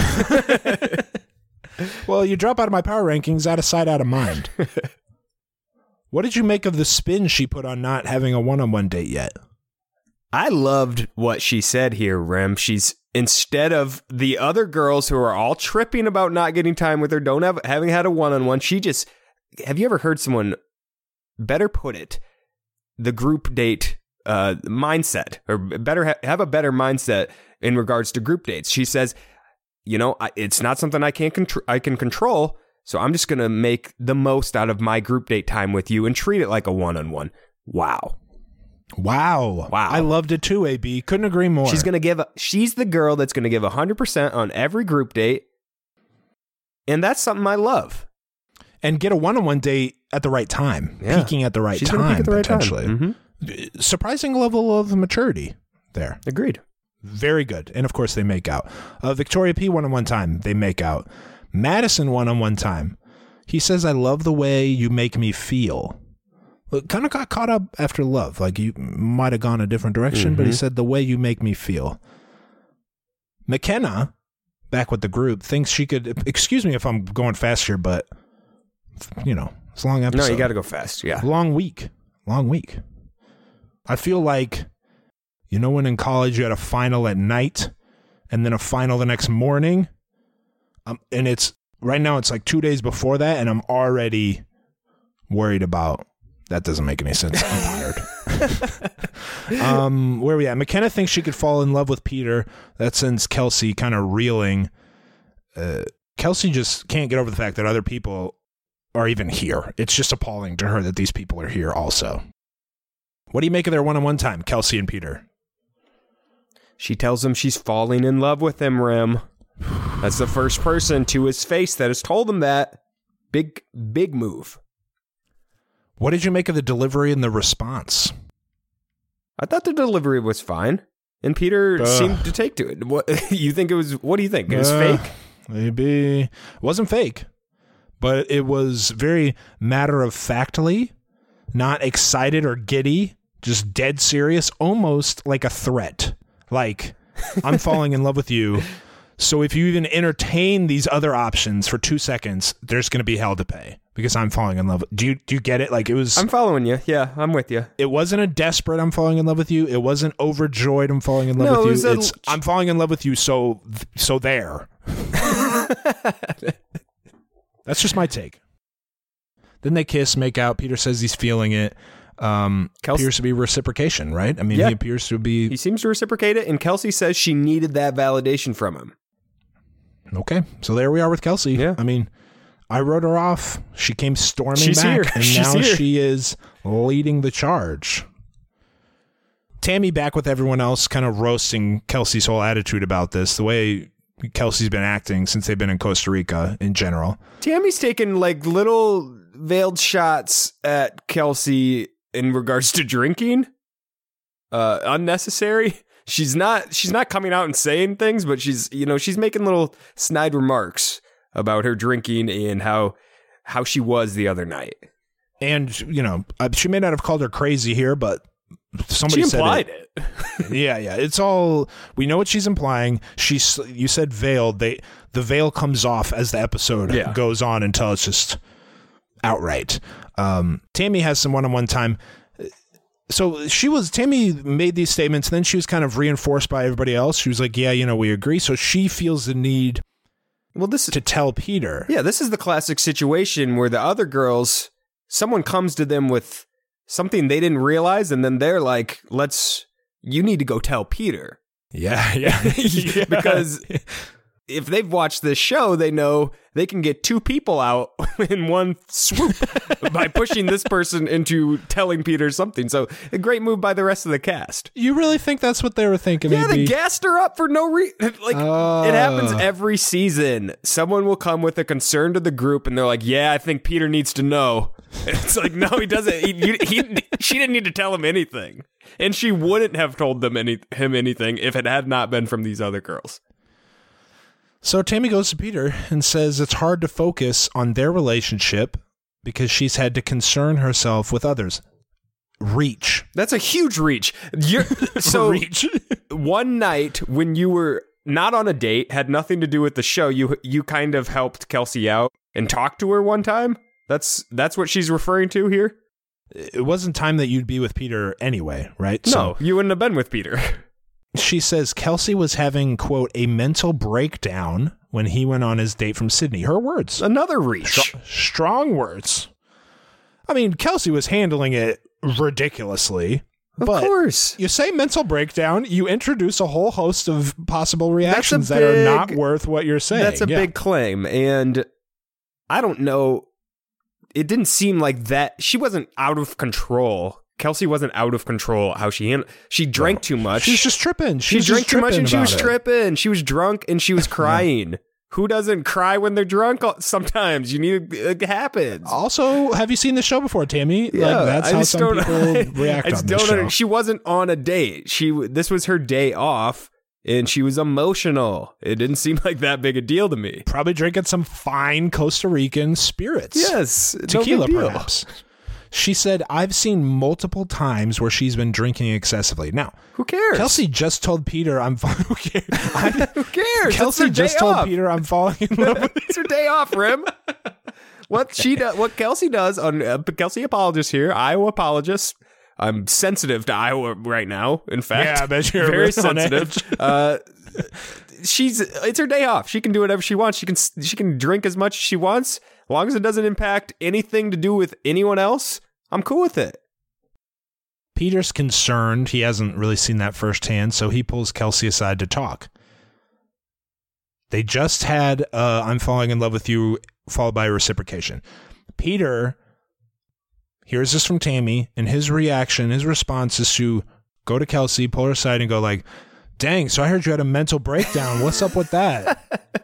Well, you drop out of my power rankings, out of sight, out of mind. What did you make of the spin she put on not having a one-on-one date yet? I loved what she said here, Rem. She's, instead of the other girls who are all tripping about not getting time with her, don't have having had a one-on-one, she just, have you ever heard someone better put it, the group date uh, mindset, or better ha- have a better mindset in regards to group dates. She says, you know, I, it's not something I can't contr- I can control, so I'm just going to make the most out of my group date time with you and treat it like a one-on-one. Wow. Wow. Wow. I loved it too, A B. Couldn't agree more. She's going to give, a, she's the girl that's going to give one hundred percent on every group date, and that's something I love. And get a one-on-one date at the right time. Yeah. Peaking at the right she's time, peak at the right potentially. Time. Mm-hmm. Surprising level of maturity there. Agreed. Very good. And of course, they make out. Uh, Victoria P won on one time. They make out. Madison won on one time. He says, I love the way you make me feel. Well, kind of got caught up after love. Like you might have gone a different direction, mm-hmm. but he said, the way you make me feel. McKenna, back with the group, thinks she could, excuse me if I'm going fast here, but, you know, it's a long episode. No, you got to go fast. Yeah. Long week. Long week. I feel like, you know, when in college you had a final at night and then a final the next morning, um, and it's right now it's like two days before that, and I'm already worried about That doesn't make any sense. I'm tired. um, where are we at? McKenna thinks she could fall in love with Peter. That sends Kelsey kind of reeling. Uh, Kelsey just can't get over the fact that other people are even here. It's just appalling to her that these people are here also. What do you make of their one-on-one time, Kelsey and Peter? She tells him she's falling in love with him, Rem. That's the first person to his face that has told him that. Big, big move. What did you make of the delivery and the response? I thought the delivery was fine, and Peter uh, seemed to take to it. What you think it was? What do you think? It was uh, fake? Maybe it wasn't fake, but it was very matter of factly, not excited or giddy, just dead serious, almost like a threat. Like, I'm falling in love with you. So if you even entertain these other options for two seconds, there's going to be hell to pay because I'm falling in love. Do you do you get it? Like it was. I'm following you. Yeah, I'm with you. It wasn't a desperate I'm falling in love with you. It wasn't overjoyed I'm falling in love no, with you. It it's a... I'm falling in love with you. So so there. That's just my take. Then they kiss, make out. Peter says he's feeling it. Um, Kelsey appears to be reciprocation, right? I mean, yeah. He appears to be. He seems to reciprocate it, and Kelsey says she needed that validation from him. Okay, so there we are with Kelsey. Yeah. I mean, I wrote her off. She came storming She's back, here. and She's now here. she is leading the charge. Tammy back with everyone else, kind of roasting Kelsey's whole attitude about this, the way Kelsey's been acting since they've been in Costa Rica in general. Tammy's taking like little veiled shots at Kelsey in regards to drinking. Uh, unnecessary. She's not she's not coming out and saying things, but she's, you know, she's making little snide remarks about her drinking and how how she was the other night. And, you know, she may not have called her crazy here, but somebody she said implied it. it. yeah, yeah. It's all, we know what she's implying. She's, you said veiled. They, the veil comes off as the episode yeah. goes on until it's just outright. Um, Tammy has some one-on-one time. So she was, Tammy made these statements, and then she was kind of reinforced by everybody else. She was like, yeah, you know, we agree. So she feels the need well, this to tell Peter. Yeah, this is the classic situation where the other girls, someone comes to them with something they didn't realize, and then they're like, let's, you need to go tell Peter. Yeah, yeah. yeah. Because if they've watched this show, they know they can get two people out in one swoop by pushing this person into telling Peter something. So a great move by the rest of the cast. You really think that's what they were thinking? Yeah, maybe? They gassed her up for no reason. Like uh. It happens every season. Someone will come with a concern to the group, and they're like, "Yeah, I think Peter needs to know." It's like, no, he doesn't. He, he, he, she didn't need to tell him anything, and she wouldn't have told them any him anything if it had not been from these other girls. So Tammy goes to Peter and says it's hard to focus on their relationship because she's had to concern herself with others. Reach. That's a huge reach. You're, so reach. One night when you were not on a date, had nothing to do with the show, you you kind of helped Kelsey out and talked to her one time? That's that's what she's referring to here? It wasn't time that you'd be with Peter anyway, right? No, so, you wouldn't have been with Peter. She says Kelsey was having, quote, a mental breakdown when he went on his date from Sydney. Her words. Another reach. Str- strong words. I mean, Kelsey was handling it ridiculously. Of but course. You say mental breakdown, you introduce a whole host of possible reactions big, that are not worth what you're saying. That's a yeah. big claim. And I don't know. It didn't seem like that. She wasn't out of control. Kelsey wasn't out of control how she handled. She drank no. too much. She's just tripping. She, she drank too much and she was it. tripping. She was drunk and she was crying. Yeah. Who doesn't cry when they're drunk? Sometimes you need it happens. Also, have you seen the show before, Tammy? Yeah, like that's how some people react I just on this don't show. She wasn't on a date. She this was her day off. And she was emotional. It didn't seem like that big a deal to me. Probably drinking some fine Costa Rican spirits. Yes. Tequila, no perhaps. She said, I've seen multiple times where she's been drinking excessively. Now, who cares? Kelsey just told Peter, I'm falling. Who cares? I, who cares? Kelsey just told off. Peter, I'm falling in love with It's her day off, Rim. What she does, what Kelsey does on uh, Kelsey apologist here, Iowa apologist. I'm sensitive to Iowa right now. In fact, yeah, I bet you're very sensitive. uh, she's it's her day off. She can do whatever she wants. She can she can drink as much as she wants, as long as it doesn't impact anything to do with anyone else. I'm cool with it. Peter's concerned. He hasn't really seen that firsthand, so he pulls Kelsey aside to talk. They just had uh, I'm falling in love with you, followed by reciprocation. Peter hears this from Tammy, and his reaction, his response is to go to Kelsey, pull her aside, and go like, dang, so I heard you had a mental breakdown. What's up with that?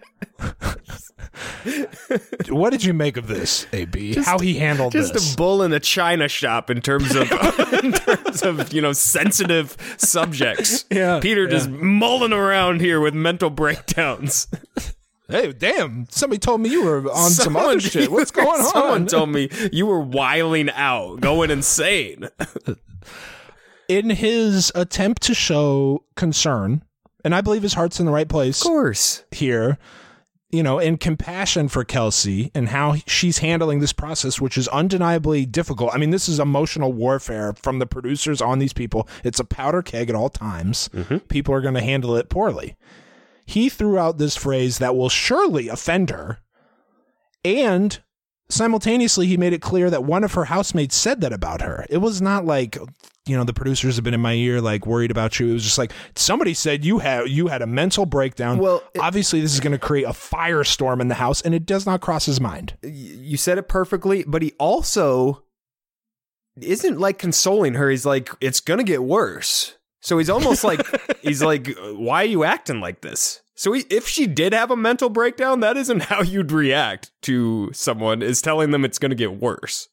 What did you make of this, A B? Just, How he handled just this? Just a bull in a china shop in terms of in terms of, you know, sensitive subjects. Yeah, Peter yeah. just mulling around here with mental breakdowns. Hey, damn, somebody told me you were on someone, some other shit. What's going on? Someone told me you were wiling out, going insane. In his attempt to show concern, and I believe his heart's in the right place. Of course. Here, you know, and compassion for Kelsey and how she's handling this process, which is undeniably difficult. I mean, this is emotional warfare from the producers on these people. It's a powder keg at all times. Mm-hmm. People are going to handle it poorly. He threw out this phrase that will surely offend her, and simultaneously he made it clear that one of her housemates said that about her. It was not like, you know, the producers have been in my ear, like worried about you. It was just like, somebody said you had you had a mental breakdown. Well, it, obviously this is going to create a firestorm in the house, and it does not cross his mind. You said it perfectly, but he also isn't like consoling her. He's like, it's going to get worse. So he's almost like, he's like, why are you acting like this? So he, if she did have a mental breakdown, that isn't how you'd react to someone, is telling them it's going to get worse.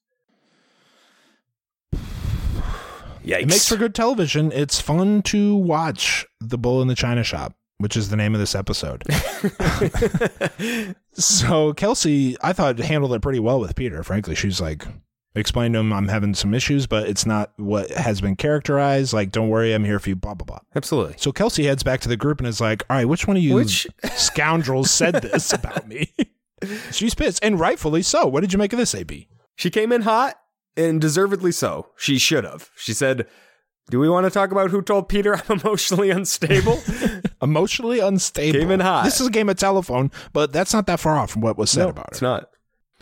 Yikes. It makes for good television. It's fun to watch The Bull in the China Shop, which is the name of this episode. So Kelsey, I thought, handled it pretty well with Peter, frankly. She's like, explained to him, I'm having some issues, but it's not what has been characterized. Like, don't worry, I'm here for you, blah, blah, blah. Absolutely. So Kelsey heads back to the group and is like, all right, which one of you which? scoundrels said this about me? She's pissed, and rightfully so. What did you make of this, A B? She came in hot, and deservedly so. She should have. She said, do we want to talk about who told Peter I'm emotionally unstable? Emotionally unstable. Came in hot. This is a game of telephone, but that's not that far off from what was said no, about it. It's not.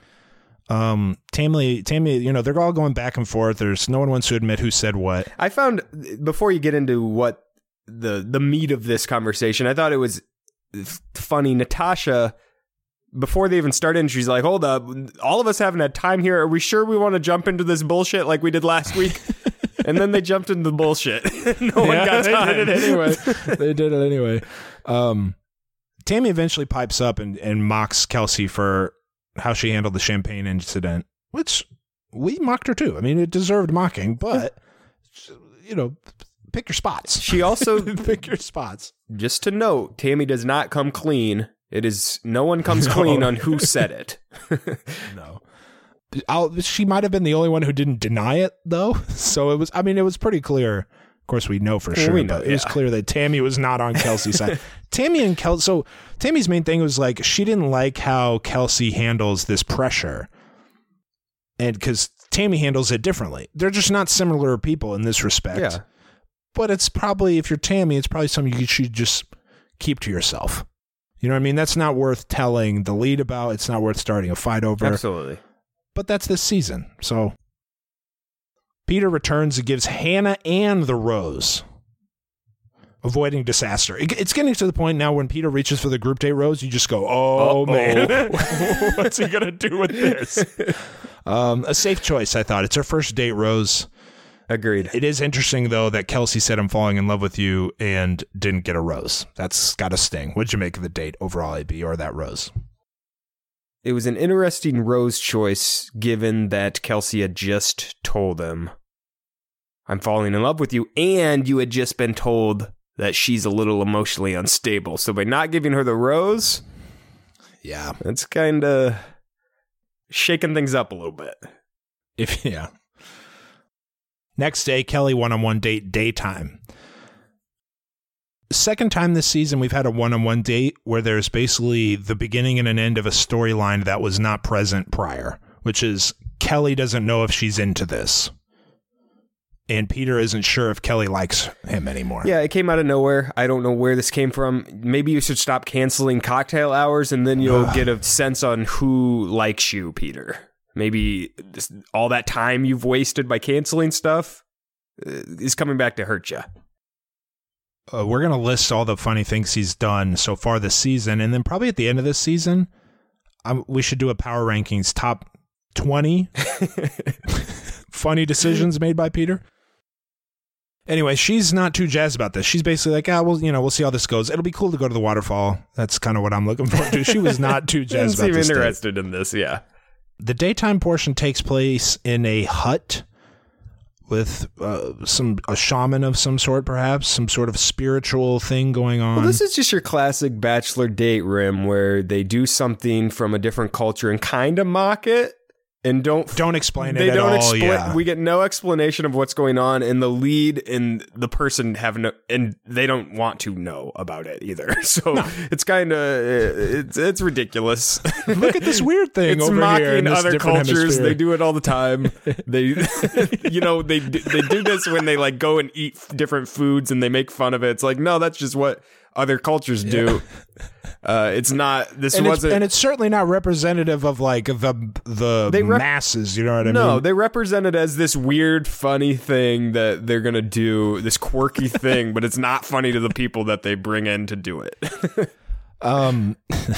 Um, Tammy, Tammy, you know, they're all going back and forth. There's no one wants to admit who said what. I found, before you get into what the the meat of this conversation, I thought it was funny. Natasha, before they even started, she's like, hold up, all of us haven't had time here. Are we sure we want to jump into this bullshit like we did last week? And then they jumped into the bullshit. No one yeah, got time. They did it anyway. They did it anyway. Um, Tammy eventually pipes up and, and mocks Kelsey for how she handled the champagne incident, which we mocked her too. I mean, it deserved mocking, but, you know, pick your spots. She also pick your spots. Just to note, Tammy does not come clean. It is, no one comes no. clean on who said it. No. I'll, she might have been the only one who didn't deny it, though. So it was, I mean, it was pretty clear. Of course, we know for sure, we know, but yeah. it was clear that Tammy was not on Kelsey's side. Tammy and Kelsey, so Tammy's main thing was like, she didn't like how Kelsey handles this pressure. And because Tammy handles it differently. They're just not similar people in this respect. Yeah. But it's probably, if you're Tammy, it's probably something you should just keep to yourself. You know what I mean? That's not worth telling the lead about. It's not worth starting a fight over. Absolutely. But that's this season. So Peter returns and gives Hannah and the rose, avoiding disaster. It, it's getting to the point now when Peter reaches for the group date rose, you just go, oh, Uh-oh. man, what's he going to do with this? Um, a safe choice, I thought. It's her first date rose. Agreed. It is interesting, though, that Kelsey said, I'm falling in love with you, and didn't get a rose. That's got a sting. What'd you make of the date overall, A B, or that rose? It was an interesting rose choice, given that Kelsey had just told him, I'm falling in love with you, and you had just been told that she's a little emotionally unstable. So by not giving her the rose, yeah, that's kind of shaking things up a little bit. If yeah. Next day, Kelly one-on-one date daytime. Second time this season, we've had a one-on-one date where there's basically the beginning and an end of a storyline that was not present prior, which is Kelly doesn't know if she's into this. And Peter isn't sure if Kelly likes him anymore. Yeah, it came out of nowhere. I don't know where this came from. Maybe you should stop canceling cocktail hours, and then you'll get a sense on who likes you, Peter. maybe this, all that time you've wasted by canceling stuff is coming back to hurt you. Uh, we're going to list all the funny things he's done so far this season. And then probably at the end of this season, um, we should do a power rankings top twenty funny decisions made by Peter. Anyway, she's not too jazzed about this. She's basically like, ah, well, you know, we'll see how this goes. It'll be cool to go to the waterfall. That's kind of what I'm looking forward to. She was not too jazzed about this. Seem interested in this, yeah. The daytime portion takes place in a hut with uh, some a shaman of some sort, perhaps some sort of spiritual thing going on. Well, this is just your classic bachelor date rim where they do something from a different culture and kind of mock it. And don't don't explain it they at don't all. Expl- yeah. We get no explanation of what's going on, and the lead and the person have no, and they don't want to know about it either. So no. it's kind of it's it's ridiculous. Look at this weird thing. It's over mocking here in this other cultures. hemisphere. They do it all the time. They, you know, they they do this when they like go and eat different foods, and they make fun of it. It's like, no, that's just what other cultures do. Yeah. Uh, it's not. This and wasn't, it's, and it's certainly not representative of like the the they rep- masses. You know what I no, mean? No, they represent it as this weird, funny thing that they're gonna do, this quirky thing, but it's not funny to the people that they bring in to do it. um,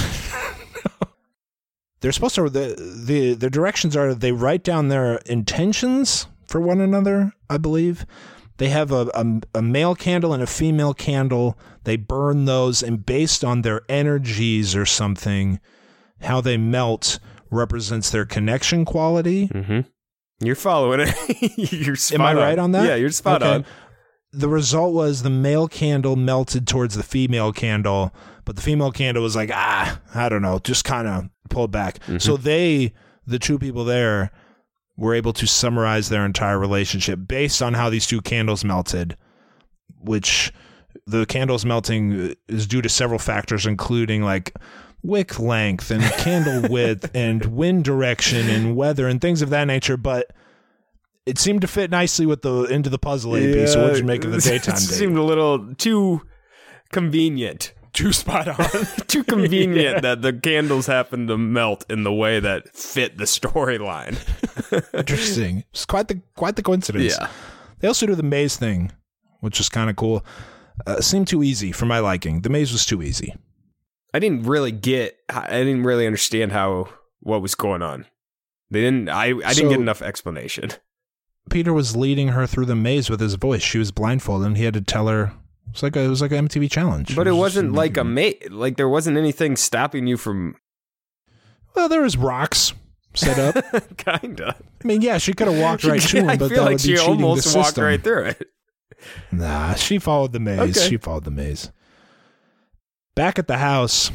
they're supposed to. The the the directions are they write down their intentions for one another. I believe. They have a, a, a male candle and a female candle. They burn those, and based on their energies or something, how they melt represents their connection quality. Mm-hmm. You're following it. You're spot Am I on. right on that? Yeah, you're spot okay. on. The result was the male candle melted towards the female candle, but the female candle was like, ah, I don't know, just kind of pulled back. Mm-hmm. So they, the two people there, were able to summarize their entire relationship based on how these two candles melted, which the candles melting is due to several factors, including like wick length and candle width and wind direction and weather and things of that nature. But it seemed to fit nicely with the into the puzzle A B. Yeah, so what did you make of the daytime date? It seemed a little too convenient. Too spot on. Too convenient yeah. that the candles happened to melt in the way that fit the storyline. Interesting. It's quite the quite the coincidence. Yeah. They also do the maze thing, which is kind of cool. Uh, seemed too easy for my liking. The maze was too easy. I didn't really get. I didn't really understand how what was going on. They didn't. I. I didn't so, get enough explanation. Peter was leading her through the maze with his voice. She was blindfolded, and he had to tell her. It was like a, it was like an M T V challenge. But it, it wasn't just, like a maze. Like there wasn't anything stopping you from. Well, there was rocks set up. Kinda. I mean, yeah, she could have walked right to him, but I feel that like would she be cheating almost the walked system. right through it. Nah, she followed the maze. Okay. She followed the maze. Back at the house,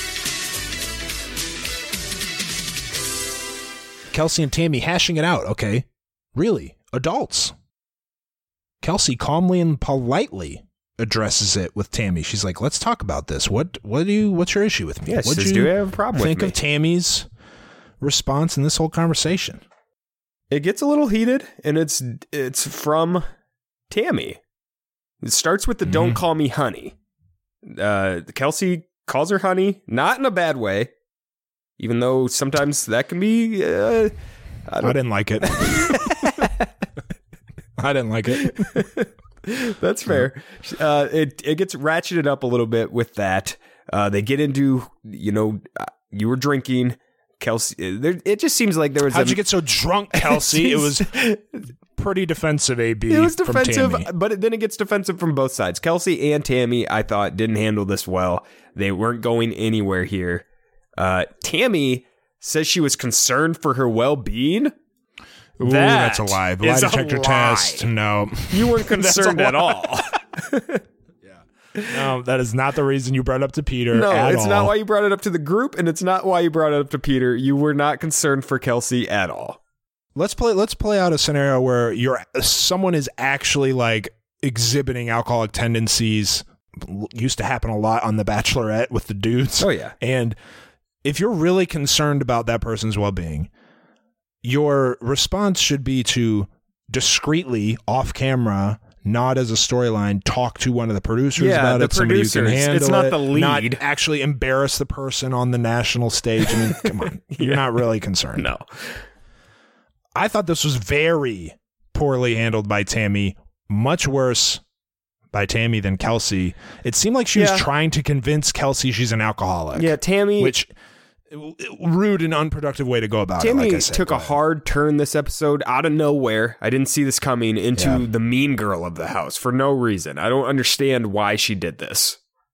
Kelsey and Tammy hashing it out. Okay, really, adults. Kelsey calmly and politely addresses it with Tammy. She's like, "Let's talk about this. What? What do you? What's your issue with me? Yeah, what do you have a problem think with me? of Tammy's response in this whole conversation?" It gets a little heated, and it's it's from Tammy. It starts with the mm-hmm. "Don't call me honey." Uh, Kelsey calls her honey, not in a bad way, even though sometimes that can be. Uh, I, don't I didn't like it. I didn't like it. That's fair. Uh, it it gets ratcheted up a little bit with that. Uh, they get into, you know, uh, you were drinking, Kelsey. There, it just seems like there was. How'd a, you get so drunk, Kelsey? It was pretty defensive. A B. It was defensive, from Tammy. but it, then it gets defensive from both sides. Kelsey and Tammy, I thought, didn't handle this well. They weren't going anywhere here. Uh, Tammy says she was concerned for her well-being. Ooh, that that's a lie. The lie detector test. No. You weren't concerned at all. Yeah. No, that is not the reason you brought it up to Peter. No, at it's all. not why you brought it up to the group, and it's not why you brought it up to Peter. You were not concerned for Kelsey at all. Let's play let's play out a scenario where you're someone is actually like exhibiting alcoholic tendencies. Used to happen a lot on The Bachelorette with the dudes. Oh yeah. And if you're really concerned about that person's well-being, your response should be to discreetly, off camera, not as a storyline, talk to one of the producers yeah, about the it. Somebody who can handle it's not it, the lead. Not actually embarrass the person on the national stage. I mean, come on. You're yeah. not really concerned. No. I thought this was very poorly handled by Tammy, much worse by Tammy than Kelsey. It seemed like she yeah. was trying to convince Kelsey she's an alcoholic. Yeah, Tammy... Which, rude and unproductive way to go about Tammy it. Tammy like I said, took a hard turn this episode out of nowhere. I didn't see this coming into yeah. the mean girl of the house for no reason. I don't understand why she did this.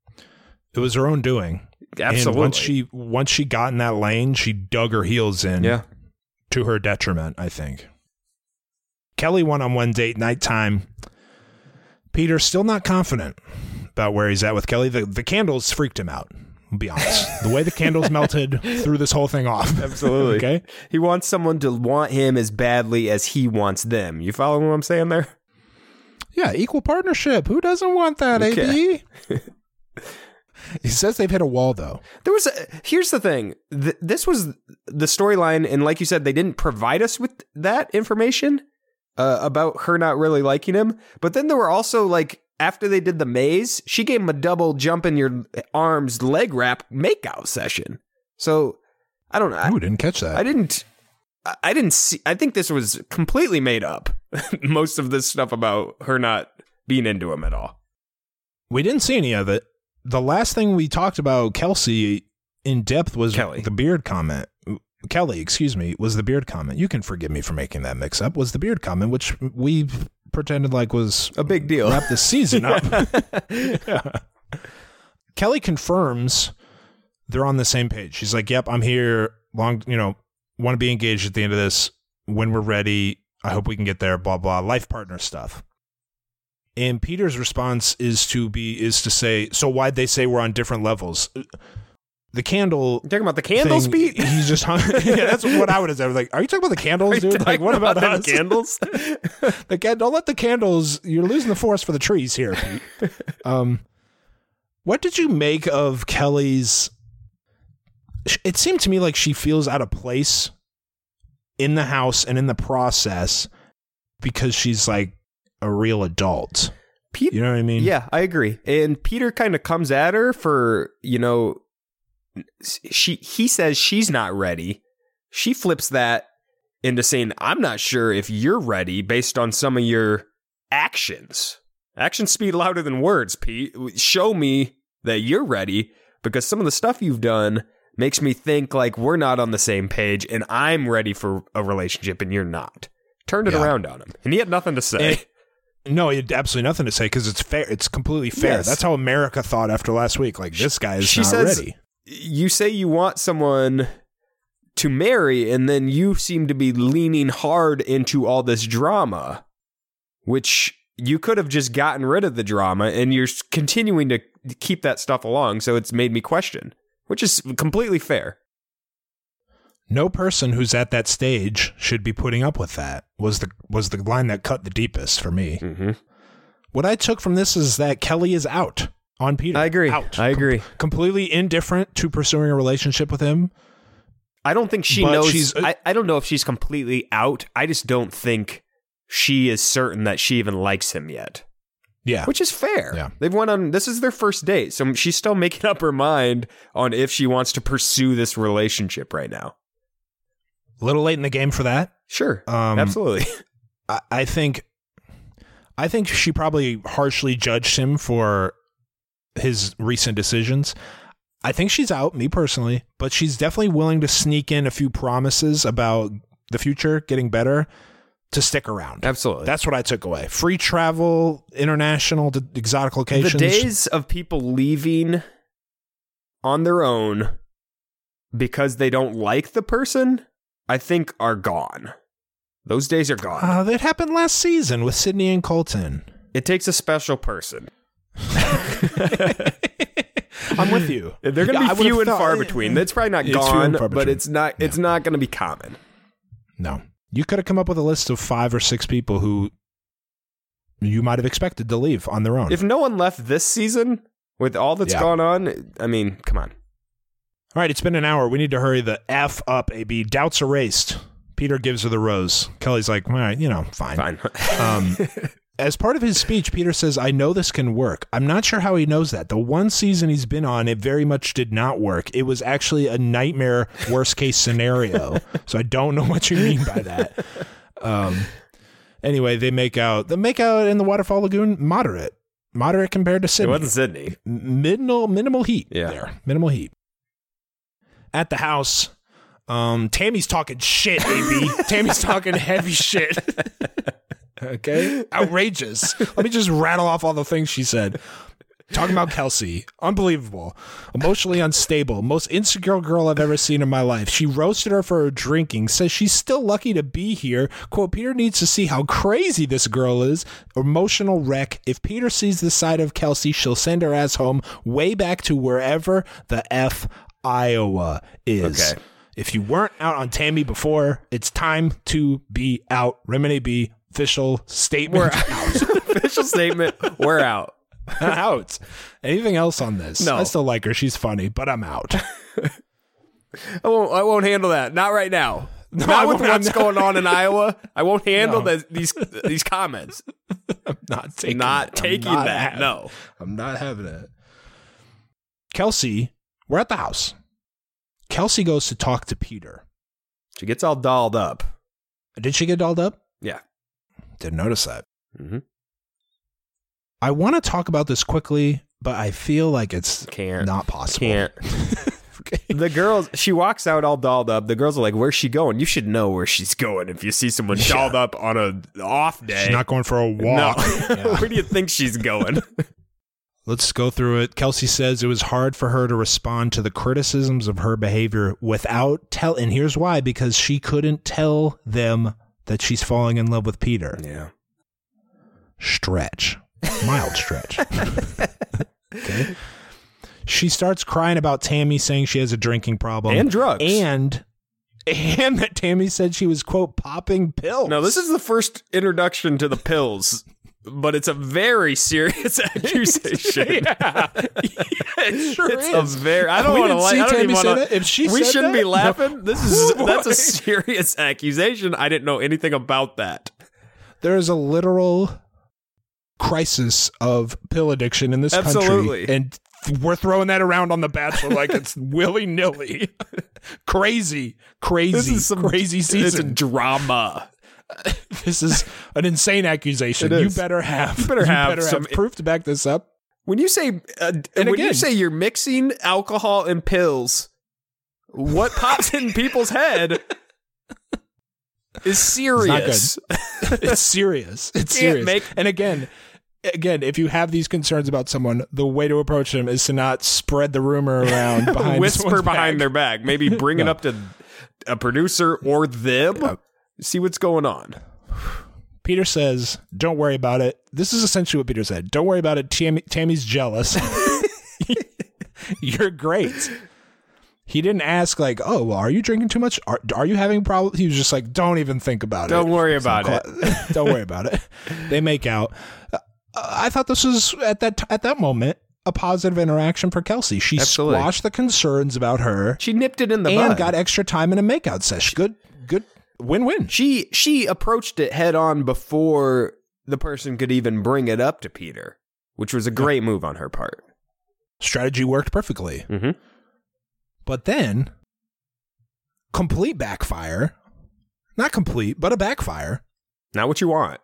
It was her own doing. Absolutely. And once she once she got in that lane, she dug her heels in yeah. to her detriment, I think. Kelly one-on-one date nighttime. Peter's still not confident about where he's at with Kelly. The, the candles freaked him out. I'll be honest. The way the candles melted threw this whole thing off. Absolutely. Okay. He wants someone to want him as badly as he wants them. You follow what I'm saying there? Yeah, equal partnership. Who doesn't want that, okay. A B? He says they've hit a wall, though. There was a, here's the thing. Th- this was the storyline, and like you said, they didn't provide us with that information uh, about her not really liking him. But then there were also, like, after they did the maze, she gave him a double jump in your arms leg wrap makeout session. So, I don't know. I didn't catch that. I didn't. I didn't see. I think this was completely made up. Most of this stuff about her not being into him at all. We didn't see any of it. The last thing we talked about Kelsey in depth was Kelly. the beard comment. Kelly, excuse me, was the beard comment. You can forgive me for making that mix up. Was the beard comment, which we pretended like was a big deal. Wrap the season up. Yeah. Kelly confirms they're on the same page. She's like, "Yep, I'm here. Long, you know, want to be engaged at the end of this. When we're ready, I hope we can get there. Blah blah. Life partner stuff." And Peter's response is to be is to say, "So why'd they say we're on different levels?" The candle. You're talking about the candles, thing, Pete? He's just hung, yeah, that's what I would have said. I was like, "Are you talking about the candles, dude? Like, what about, about us? candles? The can- don't let the candles. You're losing the forest for the trees here, Pete." Um, what did you make of Kelly's? It seemed to me like she feels out of place in the house and in the process because she's like a real adult. Pete, you know what I mean? Yeah, I agree. And Peter kind of comes at her for, you know, she he says she's not ready. She flips that into saying, "I'm not sure if you're ready based on some of your actions. Actions speak louder than words, Pete. Show me that you're ready, because some of the stuff you've done makes me think like we're not on the same page and I'm ready for a relationship and you're not." Turned it yeah. around on him. And he had nothing to say. And- No, he had absolutely nothing to say because it's fair. It's completely fair. Yes. That's how America thought after last week. Like, this guy is she not says, ready. You say you want someone to marry, and then you seem to be leaning hard into all this drama, which you could have just gotten rid of the drama, and you're continuing to keep that stuff along. So it's made me question, which is completely fair. No person who's at that stage should be putting up with that, was the was the line that cut the deepest for me. Mm-hmm. What I took from this is that Kelly is out on Peter. I agree. Out. I agree. Com- completely indifferent to pursuing a relationship with him. I don't think she but knows. She's, uh, I, I don't know if she's completely out. I just don't think she is certain that she even likes him yet. Yeah. Which is fair. Yeah. They've went on, this is their first date. So she's still making up her mind on if she wants to pursue this relationship right now. A little late in the game for that. Sure. Um, Absolutely. I, I think I think she probably harshly judged him for his recent decisions. I think she's out, me personally, but she's definitely willing to sneak in a few promises about the future getting better to stick around. Absolutely. That's what I took away. Free travel, international to exotic locations. The days of people leaving on their own because they don't like the person, I think, are gone. Those days are gone. Uh, that happened last season with Sydney and Colton. It takes a special person. I'm with you. They're going to yeah, be few and thought, far between. It's probably not it's gone, but between. it's not. Yeah. It's not going to be common. No, you could have come up with a list of five or six people who you might have expected to leave on their own. If no one left this season with all that's yeah. gone on, I mean, come on. All right, it's been an hour. We need to hurry the F up, A B. Doubts erased. Peter gives her the rose. Kelly's like, all right, you know, fine. Fine. um, as part of his speech, Peter says, I know this can work. I'm not sure how he knows that. The one season he's been on, it very much did not work. It was actually a nightmare worst case scenario. So I don't know what you mean by that. Um, anyway, they make out. The make out in the Waterfall Lagoon, moderate. Moderate compared to Sydney. It wasn't Sydney. Minimal, minimal heat yeah. there. Minimal heat. At the house, um, Tammy's talking shit, A B. Tammy's talking heavy shit. Okay? Outrageous. Let me just rattle off all the things she said. Talking about Kelsey. Unbelievable. Emotionally unstable. Most insecure girl I've ever seen in my life. She roasted her for her drinking. Says she's still lucky to be here. Quote, Peter needs to see how crazy this girl is. Emotional wreck. If Peter sees this side of Kelsey, she'll send her ass home way back to wherever the F Iowa is. Okay. If you weren't out on Tammy before, it's time to be out. Remini B. Official statement. We're out. Official statement. We're out. Out. Anything else on this? No. I still like her. She's funny, but I'm out. I won't. I won't handle that. Not right now. No, not I with won't, what's I'm going on in Iowa. I won't handle No. the, these these comments. I'm not taking. Not it. taking I'm not that. having- No. I'm not having it. Kelsey, we're at the house. Kelsey goes to talk to Peter. She gets all dolled up. Did she get dolled up? Yeah. Didn't notice that. Mm-hmm. I want to talk about this quickly, but I feel like it's Can't. not possible. Can't. Okay. The girls, she walks out all dolled up. The girls are like, where's she going? You should know where she's going if you see someone Yeah. dolled up on a off day. She's not going for a walk. No. Yeah. Where do you think she's going? Let's go through it. Kelsey says it was hard for her to respond to the criticisms of her behavior without tell. And here's why, because she couldn't tell them that she's falling in love with Peter. Yeah. Stretch. Mild stretch. Okay. She starts crying about Tammy saying she has a drinking problem. And drugs. And and that Tammy said she was, quote, popping pills. No, this is the first introduction to the pills, but it's a very serious accusation. Yeah. It sure it's is. a very. I don't We want to. didn't Like, see I don't Tammy even say wanna, that. If she we said shouldn't that? be laughing. This is Oh, that's boy. a serious accusation. I didn't know anything about that. There is a literal crisis of pill addiction in this Absolutely. country. And we're throwing that around on The Bachelor like it's willy-nilly. Crazy, crazy, This is some crazy It's a season. drama. This is an insane accusation. It You is. better have, You better have some- proof to back this up. When you say uh, And when you again- say you're mixing alcohol and pills, what pops in people's head is serious. It's serious. It's Can't serious. make- and again, again, if you have these concerns about someone, the way to approach them is to not spread the rumor around behind Whisper someone's behind back. their back. Maybe bring it No. up to a producer or them. Yeah. See what's going on. Peter says, don't worry about it. This is essentially what Peter said. Don't worry about it. Tammy, Tammy's jealous. You're great. He didn't ask like, oh, well, are you drinking too much? Are, are you having problems? He was just like, don't even think about Don't it. worry about it. it. Don't worry about it. They make out. Uh, I thought this was at that at that moment a positive interaction for Kelsey. She Absolutely. squashed the concerns about her She nipped it in the and bud. got extra time in a makeout session. Good, good win-win. She she approached it head on before the person could even bring it up to Peter, which was a great move on her part. Strategy worked perfectly. Mm-hmm. But then, complete backfire. Not complete, but a backfire. Not what you want.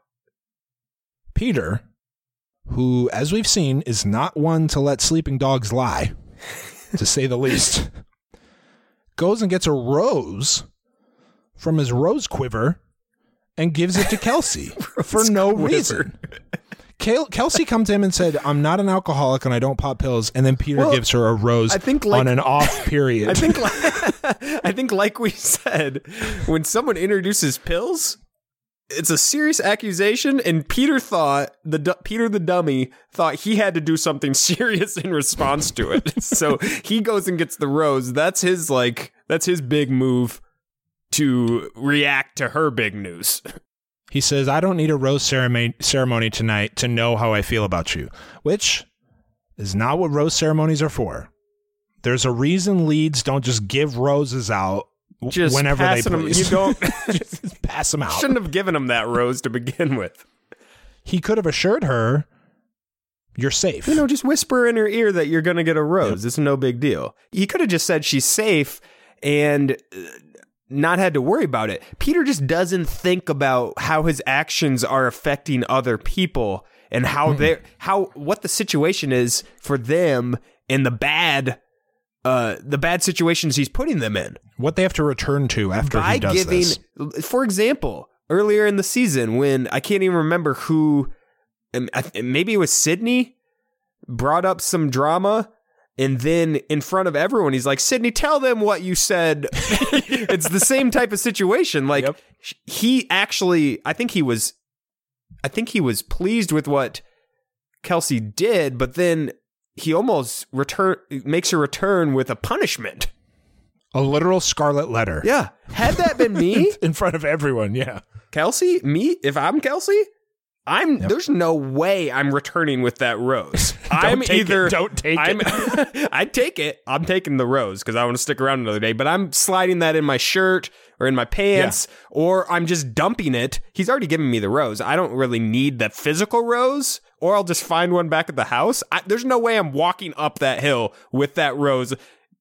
Peter, who, as we've seen, is not one to let sleeping dogs lie, to say the least, goes and gets a rose from his rose quiver and gives it to Kelsey for no quiver. reason. Kel- Kelsey comes to him and said, I'm not an alcoholic and I don't pop pills. And then Peter Well, gives her a rose I think like- on an off period. I think, like, I think, like we said, when someone introduces pills, it's a serious accusation. And Peter thought the du- Peter the dummy thought he had to do something serious in response to it. So he goes and gets the rose. That's his like. That's his big move to react to her big news. He says, I don't need a rose ceremony ceremony tonight to know how I feel about you, which is not what rose ceremonies are for. There's a reason leads don't just give roses out w- Just whenever they passing them, please. you don't Just pass them out. shouldn't have given him that rose to begin with. he could have assured her, you're safe. You know, just whisper in her ear that you're going to get a rose. Yep. It's no big deal. He could have just said she's safe and not had to worry about it. Peter just doesn't think about how his actions are affecting other people and how mm-hmm. they how what the situation is for them and the bad uh, the bad situations he's putting them in. What they have to return to after By he does giving, this. For example, earlier in the season when I can't even remember who, maybe it was Sydney, brought up some drama. And then in front of everyone, he's like, Sydney, tell them what you said. It's the same type of situation. Like yep. he actually, I think he was, I think he was pleased with what Kelsey did, but then he almost return makes her return with a punishment. A literal scarlet letter. Yeah. Had that been me. In front of everyone, yeah. Kelsey, me, if I'm Kelsey, I'm yep. there's no way I'm returning with that rose. I'm either it. don't take I'm, it. I'd take it. I'm taking the rose because I want to stick around another day. But I'm sliding that in my shirt or in my pants, yeah. or I'm just dumping it. He's already given me the rose. I don't really need that physical rose, or I'll just find one back at the house. I, there's no way I'm walking up that hill with that rose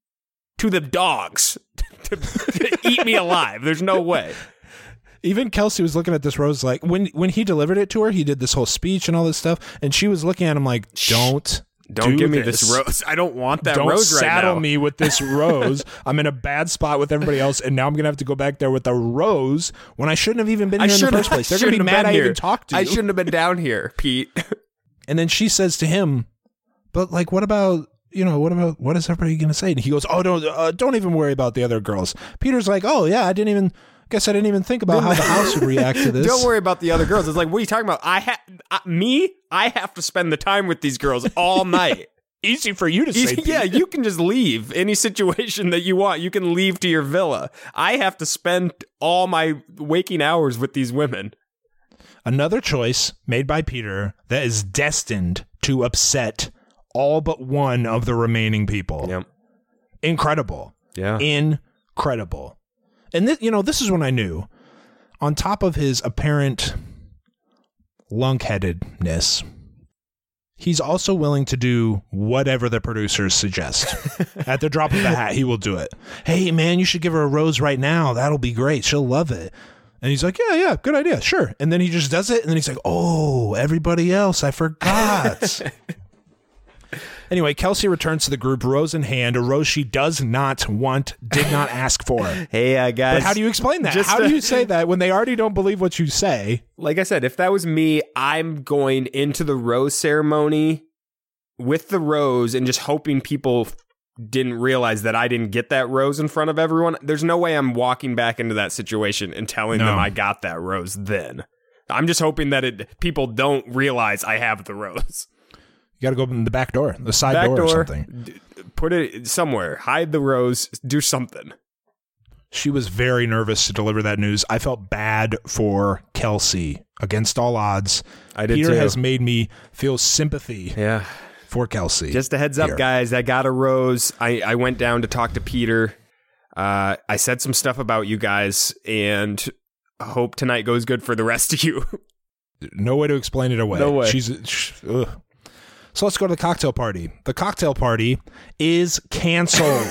to the dogs to, to eat me alive. There's no way. Even Kelsey was looking at this rose like when when he delivered it to her, he did this whole speech and all this stuff, and she was looking at him like, "Don't, don't do give this. me this rose. I don't want that don't rose right now. Don't saddle me with this rose. I'm in a bad spot with everybody else, and now I'm gonna have to go back there with a rose when I shouldn't have even been here in the first place. They're gonna be mad I even talked to you. I shouldn't have been down here, Pete." And then she says to him, "But like, what about?" You know, what about, what is everybody going to say? And he goes, oh, don't, uh, don't even worry about the other girls. Peter's like, oh, yeah, I didn't even, guess I didn't even think about how the house would react to this. Don't worry about the other girls. It's like, what are you talking about? I ha- Me? I have to spend the time with these girls all night. Easy for you to say. Easy, yeah, you can just leave any situation that you want. You can leave to your villa. I have to spend all my waking hours with these women. Another choice made by Peter that is destined to upset all but one of the remaining people. Yep. Incredible. Yeah. Incredible. And this, you know, this is when I knew, on top of his apparent lunkheadedness, he's also willing to do whatever the producers suggest. At the drop of a hat, he will do it. Hey, man, you should give her a rose right now. That'll be great. She'll love it. And he's like, yeah, yeah, good idea. Sure. And then he just does it. And then he's like, oh, everybody else, I forgot. Anyway, Kelsey returns to the group, rose in hand, a rose she does not want, did not ask for. Hey, uh, guys. But how do you explain that? How do you say that when they already don't believe what you say? Like I said, if that was me, I'm going into the rose ceremony with the rose and just hoping people didn't realize that I didn't get that rose in front of everyone. There's no way I'm walking back into that situation and telling no. them I got that rose then. I'm just hoping that it people don't realize I have the rose. You got to go in the back door, the side back door, door or something. D- put it somewhere. Hide the rose. Do something. She was very nervous to deliver that news. I felt bad for Kelsey against all odds. I did Peter too. has made me feel sympathy yeah. for Kelsey. Just a heads up, here. guys. I got a rose. I, I went down to talk to Peter. Uh, I said some stuff about you guys, and I hope tonight goes good for the rest of you. No way to explain it away. No way. She's... She, ugh. So let's go to the cocktail party. The cocktail party is canceled.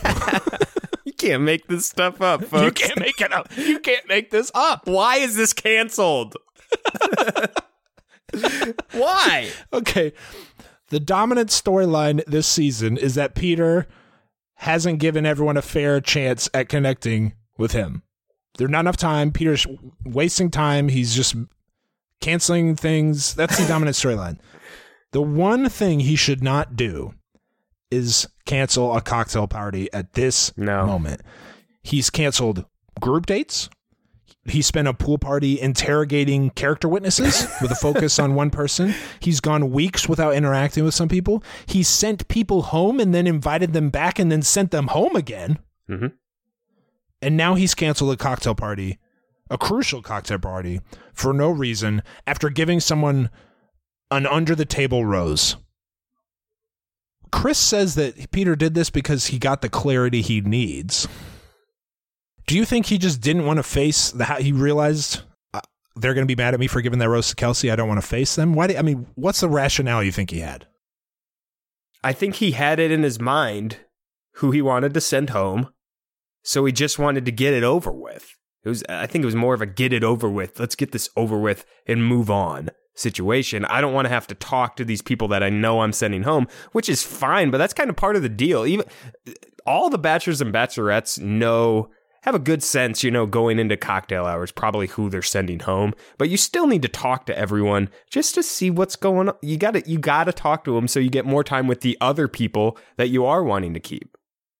You can't make this stuff up, folks. You can't make it up. You can't make this up. Why is this canceled? Why? Okay. The dominant storyline this season is that Peter hasn't given everyone a fair chance at connecting with him. There's not enough time. Peter's wasting time. He's just canceling things. That's the dominant storyline. The one thing he should not do is cancel a cocktail party at this no. moment. He's canceled group dates. He spent a pool party interrogating character witnesses with a focus on one person. He's gone weeks without interacting with some people. He sent people home and then invited them back and then sent them home again. Mm-hmm. And now he's canceled a cocktail party, a crucial cocktail party, for no reason after giving someone an under-the-table rose. Chris says that Peter did this because he got the clarity he needs. Do you think he just didn't want to face the? He realized uh, they're going to be mad at me for giving that rose to Kelsey. I don't want to face them. Why? Do, I mean, what's the rationale you think he had? I think he had it in his mind who he wanted to send home, so he just wanted to get it over with. It was, I think it was more of a get it over with. Let's get this over with and move on situation. I don't want to have to talk to these people that I know I'm sending home, which is fine, but that's kind of part of the deal. Even all the bachelors and bachelorettes know, have a good sense, you know, going into cocktail hours, probably who they're sending home, but you still need to talk to everyone just to see what's going on. You got to, you got to talk to them so you get more time with the other people that you are wanting to keep.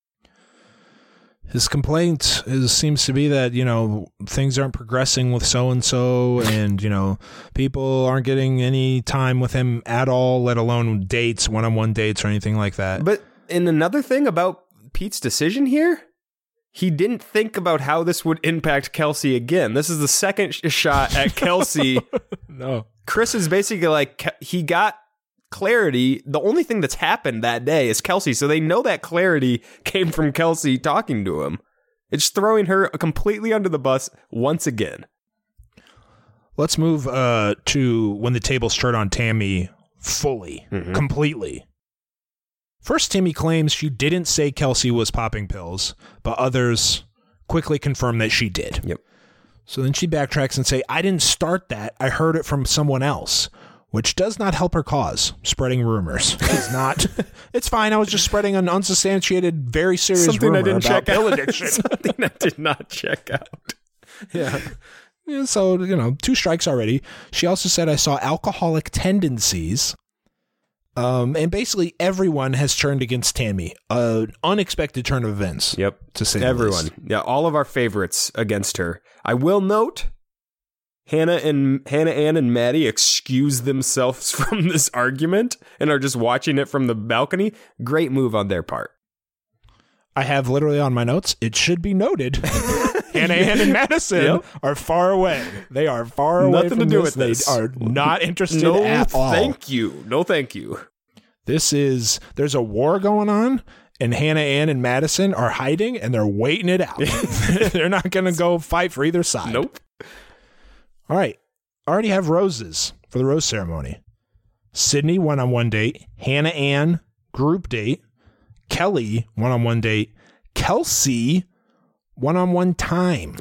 His complaint is, seems to be that, you know, things aren't progressing with so-and-so and, you know, people aren't getting any time with him at all, let alone dates, one-on-one dates or anything like that. But in another thing about Pete's decision here, he didn't think about how this would impact Kelsey again. This is the second sh- shot at Kelsey. No. Chris is basically like, he got clarity. The only thing that's happened that day is Kelsey, so they know that clarity came from Kelsey talking to him. It's throwing her completely under the bus once again. Let's move uh, to when the tables turn on Tammy fully, mm-hmm. completely. First, Tammy claims she didn't say Kelsey was popping pills, but others quickly confirm that she did. Yep. So then she backtracks and say, I didn't start that. I heard it from someone else. Which does not help her cause, spreading rumors. It's not. It's fine. I was just spreading an unsubstantiated, very serious Something rumor I didn't about check pill out. addiction. Something I did not check out. Yeah. yeah. So, you know, two strikes already. She also said, I saw alcoholic tendencies. Um, and basically everyone has turned against Tammy. An unexpected turn of events. Yep. To say everyone. the least. Yeah. All of our favorites against her. I will note, Hannah and Hannah Ann and Maddie excuse themselves from this argument and are just watching it from the balcony. Great move on their part. I have literally on my notes, it should be noted, Hannah Ann and Madison yep. are far away. They are far away Nothing from to do this. with this. They are not interested no, at all. Thank you. No, thank you. This is, there's a war going on. And Hannah Ann and Madison are hiding and they're waiting it out. They're not going to go fight for either side. Nope. All right. I already have roses for the rose ceremony. Sydney, one-on-one date. Hannah Ann, group date. Kelly, one-on-one date. Kelsey, one-on-one time.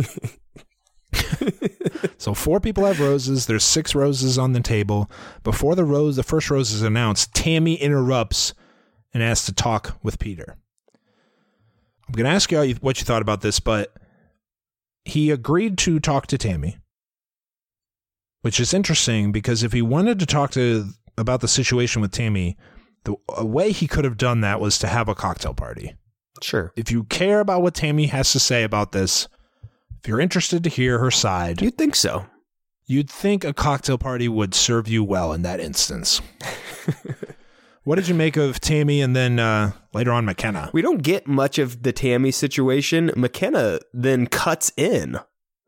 So four people have roses. There's six roses on the table. Before the rose, the first rose is announced, Tammy interrupts and asks to talk with Peter. I'm going to ask you what you thought about this, but he agreed to talk to Tammy. Which is interesting because if he wanted to talk to about the situation with Tammy, the a way he could have done that was to have a cocktail party. Sure. If you care about what Tammy has to say about this, if you're interested to hear her side, you'd think so. You'd think a cocktail party would serve you well in that instance. What did you make of Tammy and then uh, later on McKenna? We don't get much of the Tammy situation. McKenna then cuts in.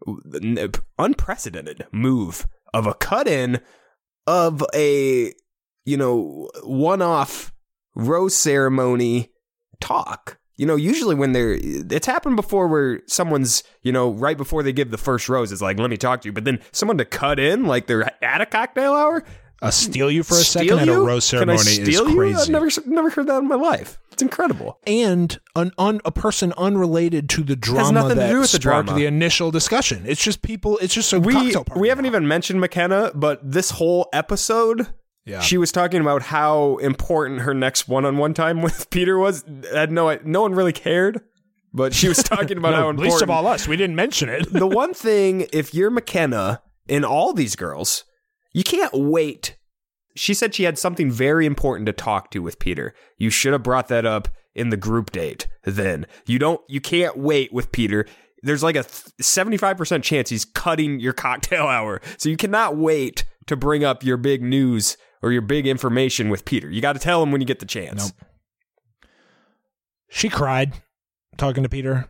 Unprecedented move. Of a cut-in of a, you know, one-off rose ceremony talk. You know, usually when they're, it's happened before where someone's, you know, right before they give the first rose, it's like, let me talk to you. But then someone to cut in, like they're at a cocktail hour. Uh, steal you for a second at a rose ceremony is crazy. You? I've never, never heard that in my life. It's incredible. And an un, a person unrelated to the drama that to sparked the, drama. the initial discussion. It's just people, it's just a we, cocktail party. We haven't now. even mentioned McKenna, but this whole episode, yeah. she was talking about how important her next one-on-one time with Peter was. I had no, no one really cared, but she was talking about no, how important. Least of all us, we didn't mention it. The one thing, if you're McKenna and all these girls, you can't wait. She said she had something very important to talk to with Peter. You should have brought that up in the group date then. You don't, you can't wait with Peter. There's like a seventy-five percent chance he's cutting your cocktail hour. So you cannot wait to bring up your big news or your big information with Peter. You got to tell him when you get the chance. Nope. She cried talking to Peter.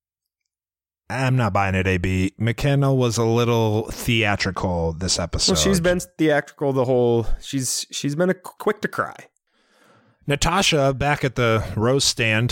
I'm not buying it, A B. McKenna was a little theatrical this episode. Well, she's been theatrical the whole... She's She's been a quick to cry. Natasha, back at the rose stand,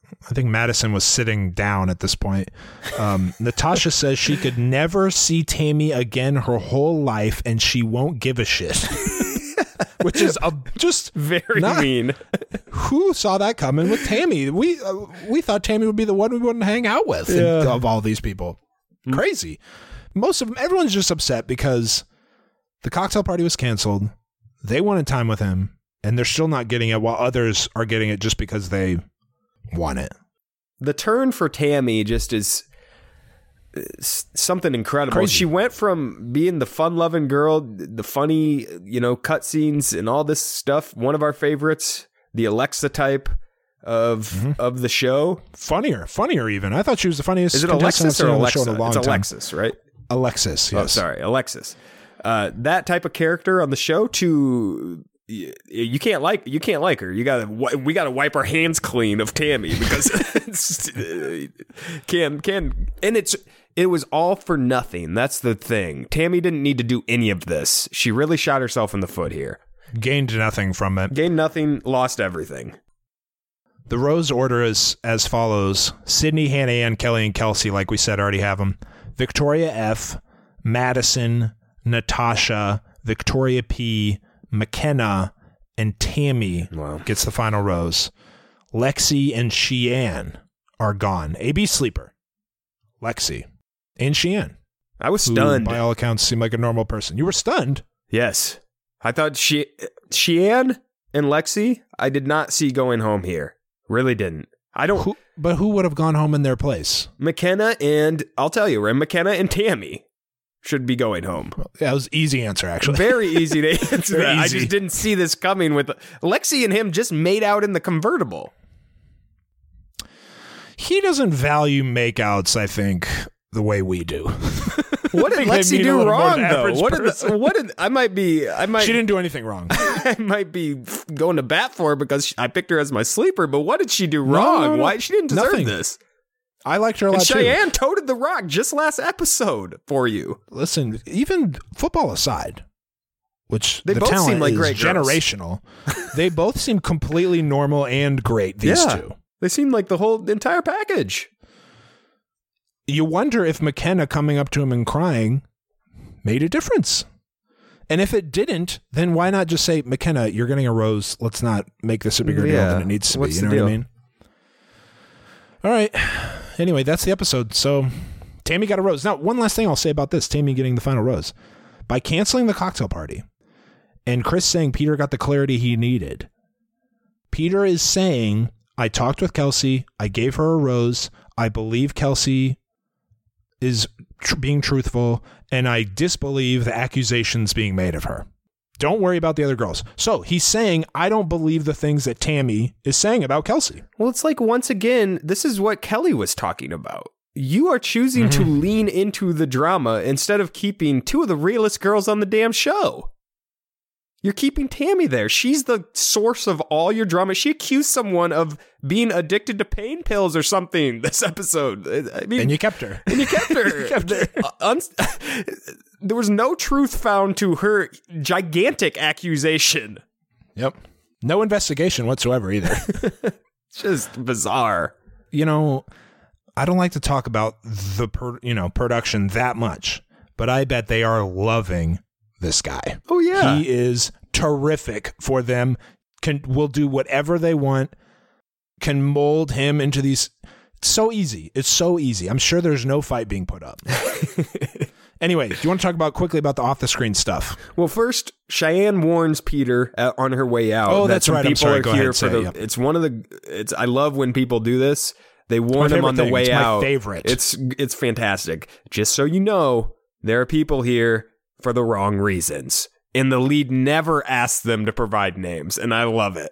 I think Madison was sitting down at this point. Um, Natasha says she could never see Tammy again her whole life, and she won't give a shit. Which is a, just very not, mean. Who saw that coming with Tammy? We uh, we thought Tammy would be the one we wouldn't hang out with yeah. and, of all these people. Mm. Crazy. Most of them, everyone's just upset because the cocktail party was canceled. They wanted time with him, and they're still not getting it, while others are getting it just because they want it. The turn for Tammy just is something incredible. Crazy. She went from being the fun-loving girl, the funny, you know, cutscenes and all this stuff. One of our favorites, the Alexa type of mm-hmm. of the show. Funnier, funnier even. I thought she was the funniest. Is it Alexis or Alexa? It's time. Alexis, right? Alexis. Yes. Oh, sorry, Alexis. Uh, that type of character on the show. To you can't like you can't like her. You gotta we gotta wipe our hands clean of Tammy because it's, can can and it's. It was all for nothing. That's the thing. Tammy didn't need to do any of this. She really shot herself in the foot here. Gained nothing from it. Gained nothing, lost everything. The Rose order is as follows. Sydney, Hannah Ann, Kelly, and Kelsey, like we said, already have them. Victoria F., Madison, Natasha, Victoria P., McKenna, and Tammy wow. gets the final rose. Lexi and Sheehan are gone. A B sleeper. Lexi. And Sheehan. I was stunned. Who, by all accounts, seemed like a normal person. You were stunned? Yes. I thought she, Sheehan and Lexi, I did not see going home here. Really didn't. I don't. Who, but who would have gone home in their place? McKenna and, I'll tell you, right? McKenna and Tammy should be going home. Well, yeah, it was easy answer, actually. Very easy to answer that. Easy. I just didn't see this coming with. Lexi and him just made out in the convertible. He doesn't value makeouts, I think, the way we do. What did Lexi do wrong, though? What did, the, what did I might be? I might. She didn't do anything wrong. I might be going to bat for her because I picked her as my sleeper. But what did she do wrong? No, no, no. Why she didn't deserve Nothing. this? I liked her a lot and too. Cheyenne toted the rock just last episode for you. Listen, even football aside, which they the both talent seem like is great generational, they both seem completely normal and great. These yeah, two, they seem like the whole entire package. You wonder if McKenna coming up to him and crying made a difference. And if it didn't, then why not just say, McKenna, you're getting a rose. Let's not make this a bigger yeah. deal than it needs to What's be. You know deal? what I mean? All right. Anyway, that's the episode. So Tammy got a rose. Now, one last thing I'll say about this, Tammy getting the final rose. By canceling the cocktail party and Chris saying Peter got the clarity he needed, Peter is saying, I talked with Kelsey. I gave her a rose. I believe Kelsey is tr- being truthful, and I disbelieve the accusations being made of her. Don't worry about the other girls. So he's saying, I don't believe the things that Tammy is saying about Kelsey. Well, it's like, once again, this is what Kelly was talking about. You are choosing mm-hmm. to lean into the drama instead of keeping two of the realest girls on the damn show. You're keeping Tammy there. She's the source of all your drama. She accused someone of being addicted to pain pills or something this episode. I mean, and you kept her. And you kept her. you kept her. Un- there was no truth found to her gigantic accusation. Yep. No investigation whatsoever either. It's just bizarre. You know, I don't like to talk about the per, you know production that much, but I bet they are loving this guy. Oh yeah, he is terrific for them. Can will do whatever they want. Can mold him into these. It's so easy. It's so easy. I'm sure there's no fight being put up. Anyway, do you want to talk about quickly about the off the screen stuff? Well, first, Cheyenne warns Peter uh, on her way out. Oh, that's that right. People I'm sorry. are Go here ahead. For Say, the, yep. It's one of the. It's. I love when people do this. They warn him on the thing. way it's out. My favorite. It's it's fantastic. Just so you know, there are people here for the wrong reasons. And the lead never asks them to provide names, and I love it.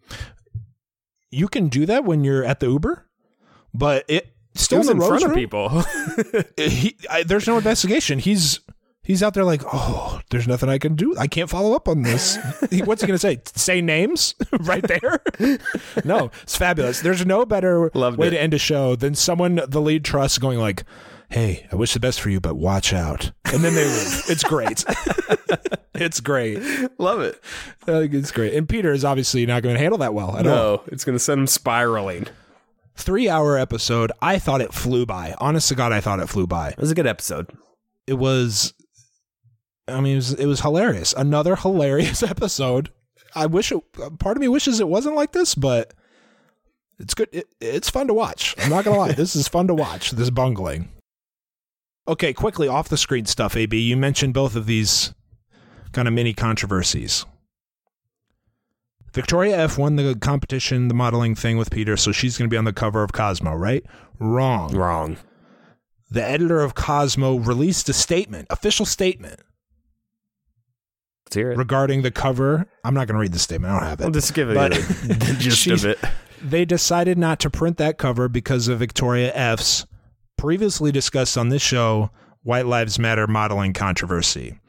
You can do that when you're at the Uber, but it still in, in front room, of people. he, I, there's no investigation. He's he's out there like, oh, there's nothing I can do. I can't follow up on this. he, what's he going to say? Say names right there? No, it's fabulous. There's no better Loved way it. to end a show than someone the lead trusts going like, hey, I wish the best for you, but watch out. And then they leave. It's great. It's great. Love it. I think it's great. And Peter is obviously not going to handle that well at no, all. No, it's going to send him spiraling. Three-hour episode. I thought it flew by. Honest to God, I thought it flew by. It was a good episode. It was, I mean, it was, it was hilarious. Another hilarious episode. I wish it, part of me wishes it wasn't like this, but it's good. It, it's fun to watch. I'm not going to lie. This is fun to watch, this bungling. Okay, quickly, off the screen stuff, A B. You mentioned both of these kind of mini controversies. Victoria F won the competition, the modeling thing with Peter, so she's going to be on the cover of Cosmo, right? Wrong. Wrong. The editor of Cosmo released a statement, official statement, Let's hear it. regarding the cover. I'm not going to read the statement. I don't have it. I'll just give it But the, the gist of it. They decided not to print that cover because of Victoria F's previously discussed on this show White Lives Matter modeling controversy.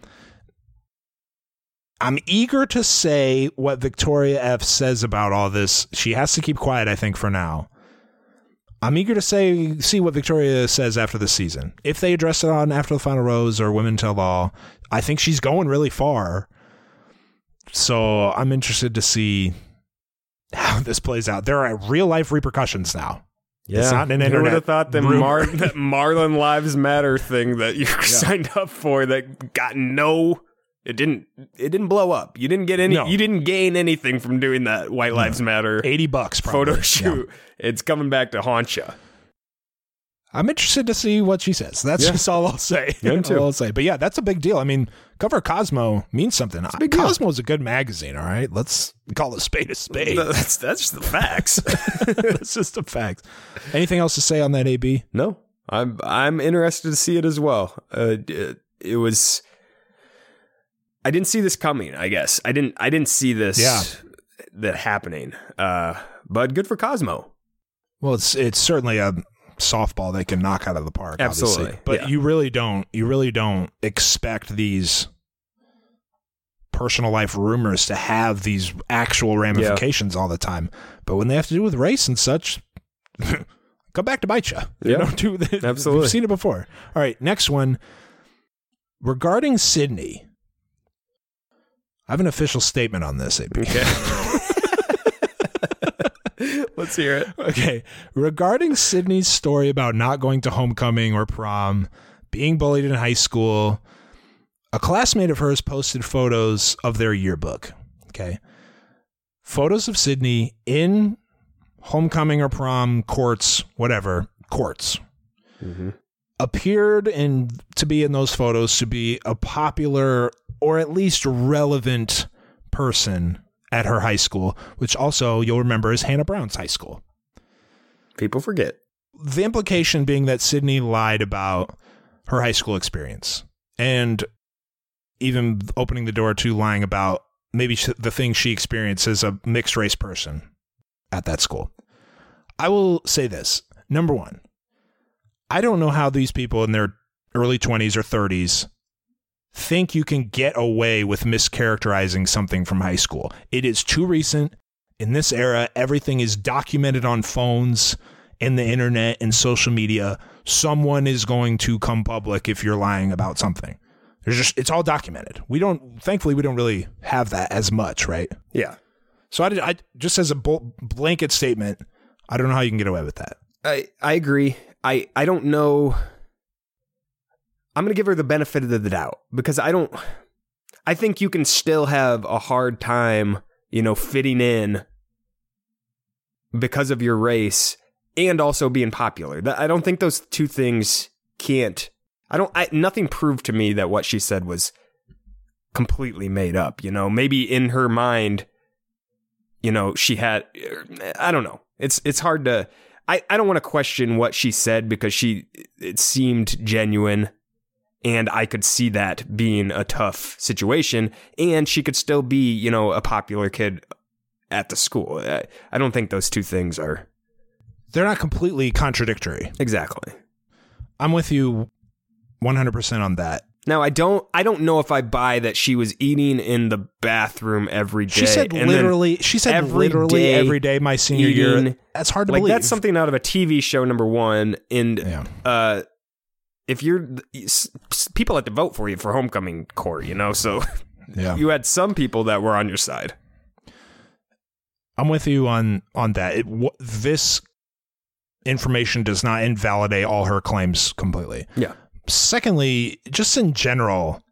I'm eager to say what Victoria F says about all this. She has to keep quiet, I think, for now. I'm eager to say see what Victoria says after the season. If they address it on After the Final Rose or Women Tell All, I think she's going really far. So I'm interested to see how this plays out. There are real life repercussions now. Yeah, it's not an internet who would have thought the rumor. Mar- that Marlon Lives Matter thing that you yeah. signed up for that got no... It didn't. It didn't blow up. You didn't get any. No. You didn't gain anything from doing that White Lives no. Matter eighty bucks probably. Photo shoot. Yeah. It's coming back to haunt you. I'm interested to see what she says. That's yeah. just all I'll say. Yeah, too. all I'll say. But yeah, that's a big deal. I mean, cover Cosmo means something. Cosmo is a good magazine. All right, let's call a spade a spade. That's that's just the facts. That's just the facts. Anything else to say on that, A B? No, I'm I'm interested to see it as well. Uh, it, it was. I didn't see this coming, I guess. I didn't I didn't see this yeah. that happening. Uh, but good for Cosmo. Well, it's it's certainly a softball they can knock out of the park. Absolutely. Obviously. But yeah. you really don't you really don't expect these personal life rumors to have these actual ramifications yeah. all the time. But when they have to do with race and such, come back to bite you. Yeah. You know, do the, Absolutely. We've seen it before. All right, next one. Regarding Sydney, I have an official statement on this, A B. Okay. Let's hear it. Okay. Regarding Sydney's story about not going to homecoming or prom, being bullied in high school, a classmate of hers posted photos of their yearbook. Okay. Photos of Sydney in homecoming or prom courts, whatever, courts. Mm-hmm. Appeared in to be in those photos to be a popular or at least relevant person at her high school, which also you'll remember is Hannah Brown's high school. People forget. The implication being that Sydney lied about her high school experience and even opening the door to lying about maybe the things she experienced as a mixed race person at that school. I will say this. Number one, I don't know how these people in their early twenties or thirties think you can get away with mischaracterizing something from high school. It is too recent. In this era, everything is documented on phones and the internet and social media. Someone is going to come public if you're lying about something. There's just, it's all documented. We don't, thankfully, we don't really have that as much, right? Yeah. So I, I just as a blanket statement, I don't know how you can get away with that. I, I agree. I, I don't know. I'm going to give her the benefit of the doubt because I don't, I think you can still have a hard time, you know, fitting in because of your race and also being popular. I don't think those two things can't, I don't, I, nothing proved to me that what she said was completely made up, you know, maybe in her mind, you know, she had, I don't know. It's, it's hard to, I, I don't want to question what she said because she, it seemed genuine. And I could see that being a tough situation. And she could still be, you know, a popular kid at the school. I, I don't think those two things are... They're not completely contradictory. Exactly. I'm with you one hundred percent on that. Now, I don't I don't know if I buy that she was eating in the bathroom every day. She said literally, she said every literally day every day my senior eating, year. That's hard to like, believe. That's something out of a T V show, number one. And yeah. uh, if you're... People had to vote for you for homecoming court, you know? So yeah. You had some people that were on your side. I'm with you on, on that. It, w- this information does not invalidate all her claims completely. Yeah. Secondly, just in general,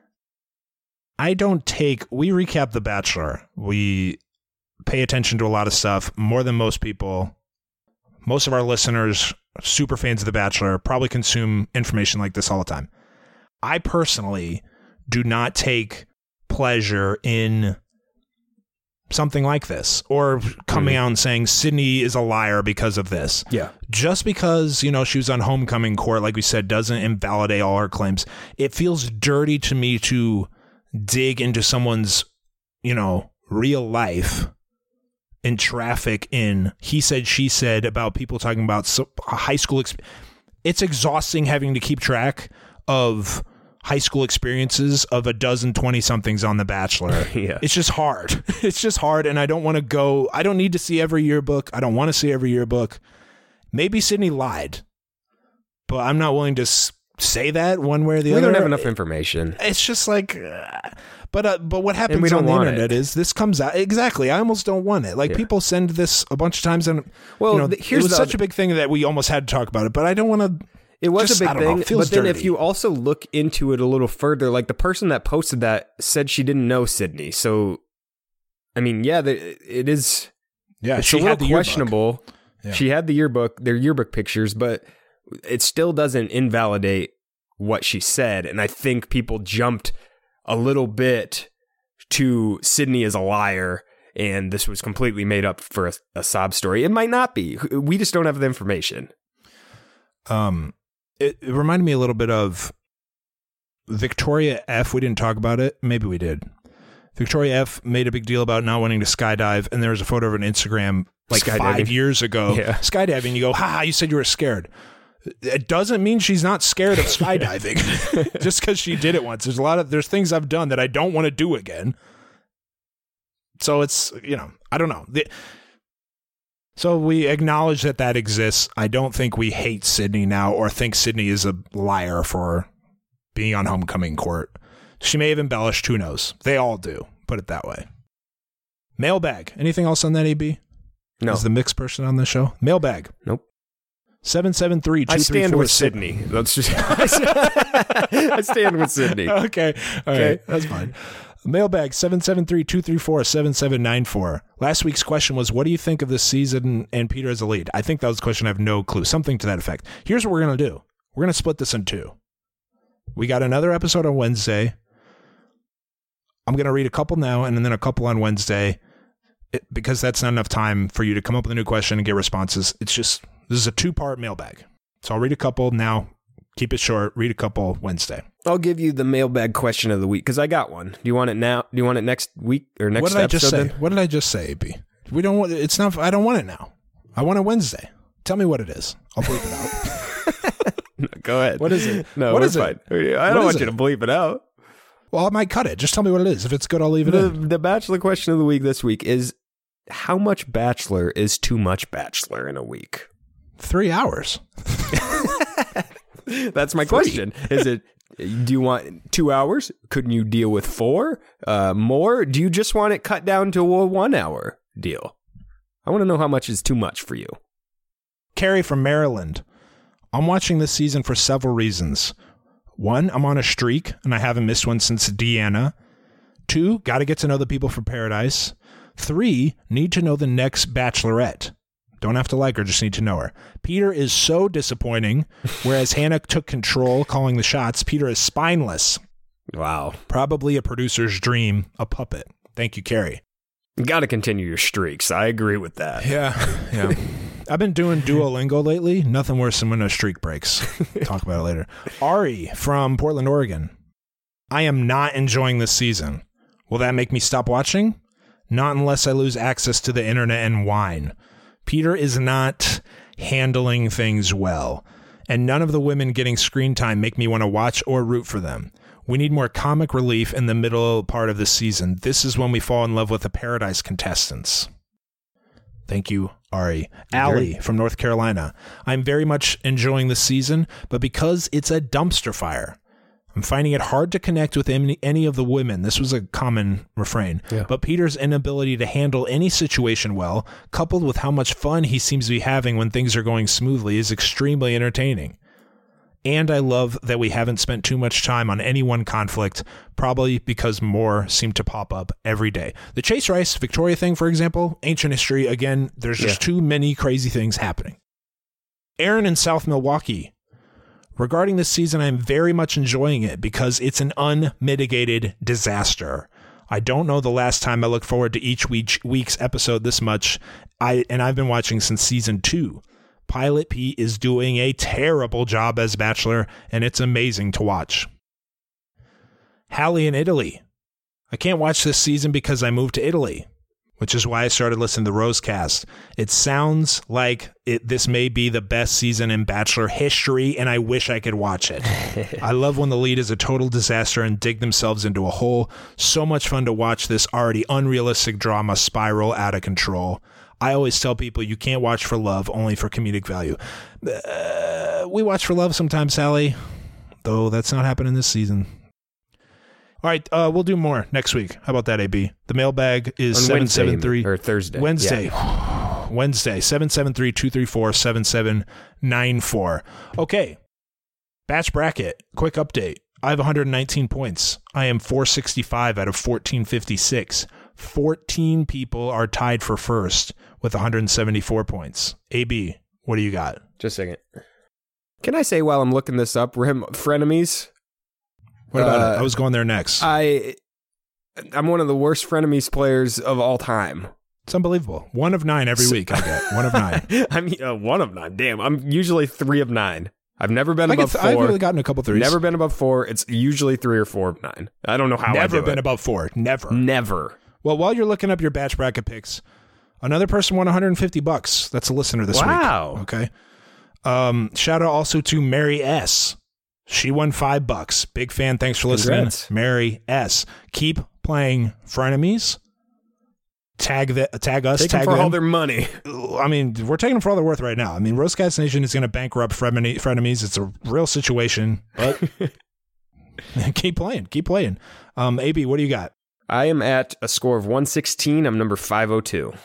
I don't take, we recap The Bachelor. We pay attention to a lot of stuff, more than most people. Most of our listeners, super fans of The Bachelor, probably consume information like this all the time. I personally do not take pleasure in something like this, or coming mm. out and saying Sydney is a liar because of this. Yeah. Just because, you know, she was on homecoming court, like we said, doesn't invalidate all her claims. It feels dirty to me to dig into someone's, you know, real life and traffic in he said, she said about people talking about so, high school. Exp- it's exhausting having to keep track of high school experiences of a dozen twenty somethings on The Bachelor. Yeah. It's just hard. It's just hard. And I don't want to go, I don't need to see every yearbook. I don't want to see every yearbook. Maybe Sydney lied, but I'm not willing to s- say that one way or the we other. We don't have enough information. It's just like, uh, but, uh, but what happens we don't on the want internet it. is this comes out. Exactly. I almost don't want it. Like yeah. people send this a bunch of times and well, you know, th- here's it was the such other- a big thing that we almost had to talk about it, but I don't want to. It was Just, a big thing, know, but then dirty. if you also look into it a little further, like the person that posted that said she didn't know Sydney. So, I mean, yeah, the, it is. Yeah, it's she a little had the questionable. Yeah. She had the yearbook, their yearbook pictures, but it still doesn't invalidate what she said. And I think people jumped a little bit to Sydney is a liar, and this was completely made up for a, a sob story. It might not be. We just don't have the information. Um. It, it reminded me a little bit of Victoria F. We didn't talk about it. Maybe we did. Victoria F. made a big deal about not wanting to skydive, and there was a photo of an Instagram like five years ago. Yeah. Skydiving. You go, ha, you said you were scared. It doesn't mean she's not scared of skydiving just because she did it once. There's a lot of, there's things I've done that I don't want to do again. So it's, you know, I don't know. The, So we acknowledge that that exists. I don't think we hate Sydney now or think Sydney is a liar for being on homecoming court. She may have embellished. Who knows? They all do. Put it that way. Mailbag. Anything else on that, A B? No. Is the mixed person on the show? Mailbag. Nope. seven seven three two three four. I stand with Sydney. Let's just. I stand with Sydney. Okay. All okay. right. That's fine. Mailbag seven seven three two three four seven seven nine four. Last week's question was, what do you think of this season and Peter as a lead? I think that was a question. I have no clue. Something to that effect. Here's what we're going to do. We're going to split this in two. We got another episode on Wednesday. I'm going to read a couple now and then a couple on Wednesday it, because that's not enough time for you to come up with a new question and get responses. It's just, this is a two-part mailbag. So I'll read a couple now. Keep it short. Read a couple Wednesday. I'll give you the mailbag question of the week because I got one. Do you want it now? Do you want it next week or next what did episode? I just say? Then? What did I just say, A B? We don't want it's not. I don't want it now. I want it Wednesday. Tell me what it is. I'll bleep it out. No, go ahead. What is it? No, what we're is fine. it? I What don't is want it? you to bleep it out. Well, I might cut it. Just tell me what it is. If it's good, I'll leave it The, in. the Bachelor question of the week this week is: how much Bachelor is too much Bachelor in a week? Three hours. That's my Three. question. Is it? Do you want two hours? Couldn't you deal with four? Uh, more? Do you just want it cut down to a one hour deal? I want to know how much is too much for you. Carrie from Maryland. I'm watching this season for several reasons. One, I'm on a streak, and I haven't missed one since Deanna. Two, got to get to know the people from Paradise. Three, need to know the next Bachelorette. Don't have to like her, just need to know her. Peter is so disappointing, whereas Hannah took control, calling the shots. Peter is spineless. Wow. Probably a producer's dream, a puppet. Thank you, Carrie. You got to continue your streaks. I agree with that. Yeah, yeah. I've been doing Duolingo lately. Nothing worse than when a streak breaks. Talk about it later. Ari from Portland, Oregon. I am not enjoying this season. Will that make me stop watching? Not unless I lose access to the internet and whine. Peter is not handling things well, and none of the women getting screen time make me want to watch or root for them. We need more comic relief in the middle part of the season. This is when we fall in love with the Paradise contestants. Thank you, Ari. Allie from North Carolina. I'm very much enjoying the season, but because it's a dumpster fire, I'm finding it hard to connect with any, any of the women. This was a common refrain. Yeah. But Peter's inability to handle any situation well, coupled with how much fun he seems to be having when things are going smoothly, is extremely entertaining. And I love that we haven't spent too much time on any one conflict, probably because more seem to pop up every day. The Chase Rice Victoria thing, for example, ancient history. Again, there's just yeah. too many crazy things happening. Aaron in South Milwaukee. Regarding this season, I'm very much enjoying it because it's an unmitigated disaster. I don't know the last time I look forward to each week, week's episode this much, I and I've been watching since season two. Pilot P is doing a terrible job as Bachelor, and it's amazing to watch. Hallie in Italy. I can't watch this season because I moved to Italy, which is why I started listening to Rosecast. It sounds like it, this may be the best season in Bachelor history, and I wish I could watch it. I love when the lead is a total disaster and dig themselves into a hole. So much fun to watch this already unrealistic drama spiral out of control. I always tell people you can't watch for love, only for comedic value. Uh, we watch for love sometimes, Sally, though that's not happening this season. All right, uh, we'll do more next week. How about that, A B? The mailbag is seven seven three or Thursday. Wednesday. Yeah. Wednesday, seven seven three, two three four, seven seven nine four. Okay. Batch bracket, quick update. I have one hundred nineteen points. I am four sixty-five out of fourteen fifty-six. fourteen people are tied for first with one hundred seventy-four points. A B, what do you got? Just a second. Can I say while I'm looking this up, Rim, frenemies? What about uh, it? I was going there next. I, I'm one of the worst frenemies players of all time. It's unbelievable. One of nine every week I get. One of nine. I'm uh, one of nine. Damn, I'm usually three of nine. I've never been I above th- four. I've really gotten a couple threes. Never been above four. It's usually three or four of nine. I don't know how Never I do been it. above four. Never. Never. Well, while you're looking up your batch bracket picks, another person won one hundred fifty bucks. That's a listener this wow. week. Okay. Um, shout out also to Mary S. She won five bucks. Big fan. Thanks for listening. Congrats. Mary S. Keep playing Frenemies. Tag the, tag us. Take tag them for them. all their money. I mean, we're taking them for all they're worth right now. I mean, Rosecast Nation is going to bankrupt Frenemy, Frenemies. It's a real situation, but keep playing. Keep playing. Um, A B, what do you got? I am at a score of one sixteen. I'm number five oh two.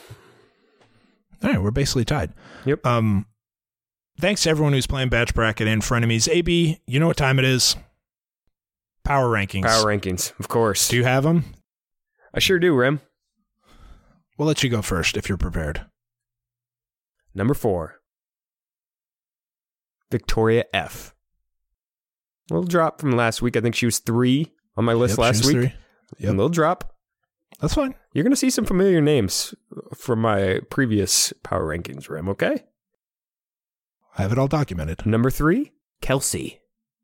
All right, we're basically tied. Yep. Um, thanks to everyone who's playing Batch Bracket and Frenemies. A B, you know what time it is? Power rankings. Power rankings, of course. Do you have them? I sure do, Rim. We'll let you go first if you're prepared. Number four. Victoria F. A little drop from last week. I think she was three on my list yep, last week. Three. Yep. A little drop. That's fine. You're going to see some familiar names from my previous power rankings, Rim, okay? I have it all documented. Number three, Kelsey.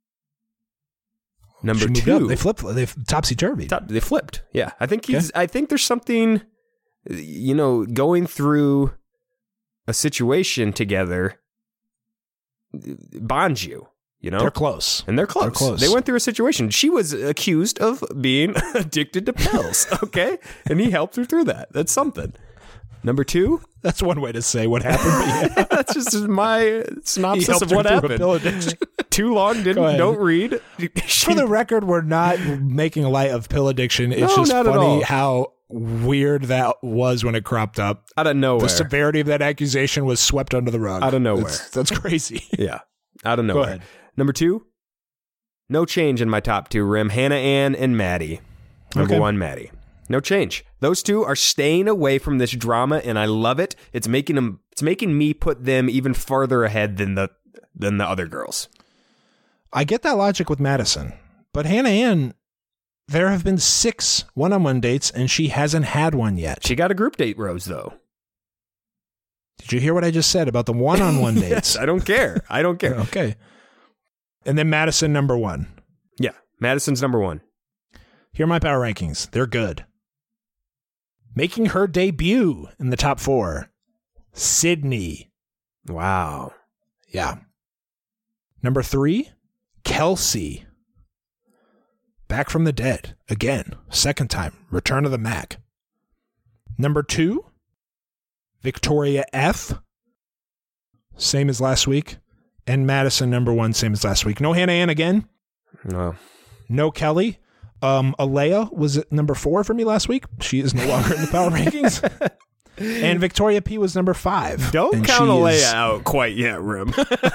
Number she two. They flipped. They topsy-turvy. Top, they flipped. Yeah. I think he's, okay. I think there's something, you know, going through a situation together bonds you. You know? They're close. And they're close. They're close. They went through a situation. She was accused of being addicted to pills, okay? And he helped her through that. That's something. Number two. That's one way to say what happened. But yeah. That's just my synopsis of what happened. Too long, didn't, don't read. She, For the record, we're not making light of pill addiction. It's no, just not funny how weird that was when it cropped up. Out of nowhere. The severity of that accusation was swept under the rug. Out of nowhere. That's, that's crazy. Yeah. Out of nowhere. Go ahead. Number two, no change in my top two, Rim. Hannah Ann and Maddie. Number okay. one, Maddie. No change. Those two are staying away from this drama, and I love it. It's making them. It's making me put them even farther ahead than the than the other girls. I get that logic with Madison, but Hannah Ann, there have been six one-on-one dates, and she hasn't had one yet. She got a group date rose, though. Did you hear what I just said about the one-on-one dates? Yes, I don't care. I don't care. Okay. And then Madison, number one. Yeah, Madison's number one. Here are my power rankings. They're good. Making her debut in the top four, Sydney. Wow. Yeah. Number three, Kelsey. Back from the dead. Again. Second time. Return of the Mac. Number two, Victoria F. Same as last week. And Madison, number one, same as last week. No Hannah Ann again? No. No Kelly. Um, Alea was at number four for me last week. She is no longer in the power rankings. And Victoria P was number five. Don't and count Alea is... out quite yet, Rim.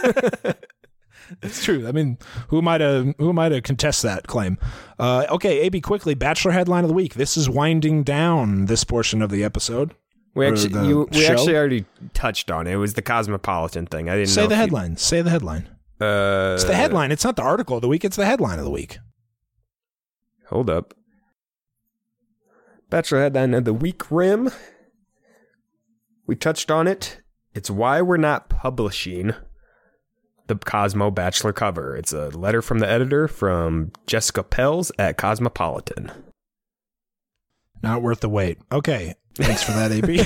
It's true. I mean, who am I to who am I to contest that claim? Uh, okay, A B, quickly, Bachelor headline of the week. This is winding down this portion of the episode. We actually, you, we actually already touched on it. It was the Cosmopolitan thing. I didn't say know the you... headline. Say the headline. Uh, it's the headline. It's not the article of the week. It's the headline of the week. Hold up. Bachelor headline of the week, Rim. We touched on it. It's why we're not publishing the Cosmo Bachelor cover. It's a letter from the editor from Jessica Pells at Cosmopolitan. Not worth the wait. Okay. Thanks for that, A B.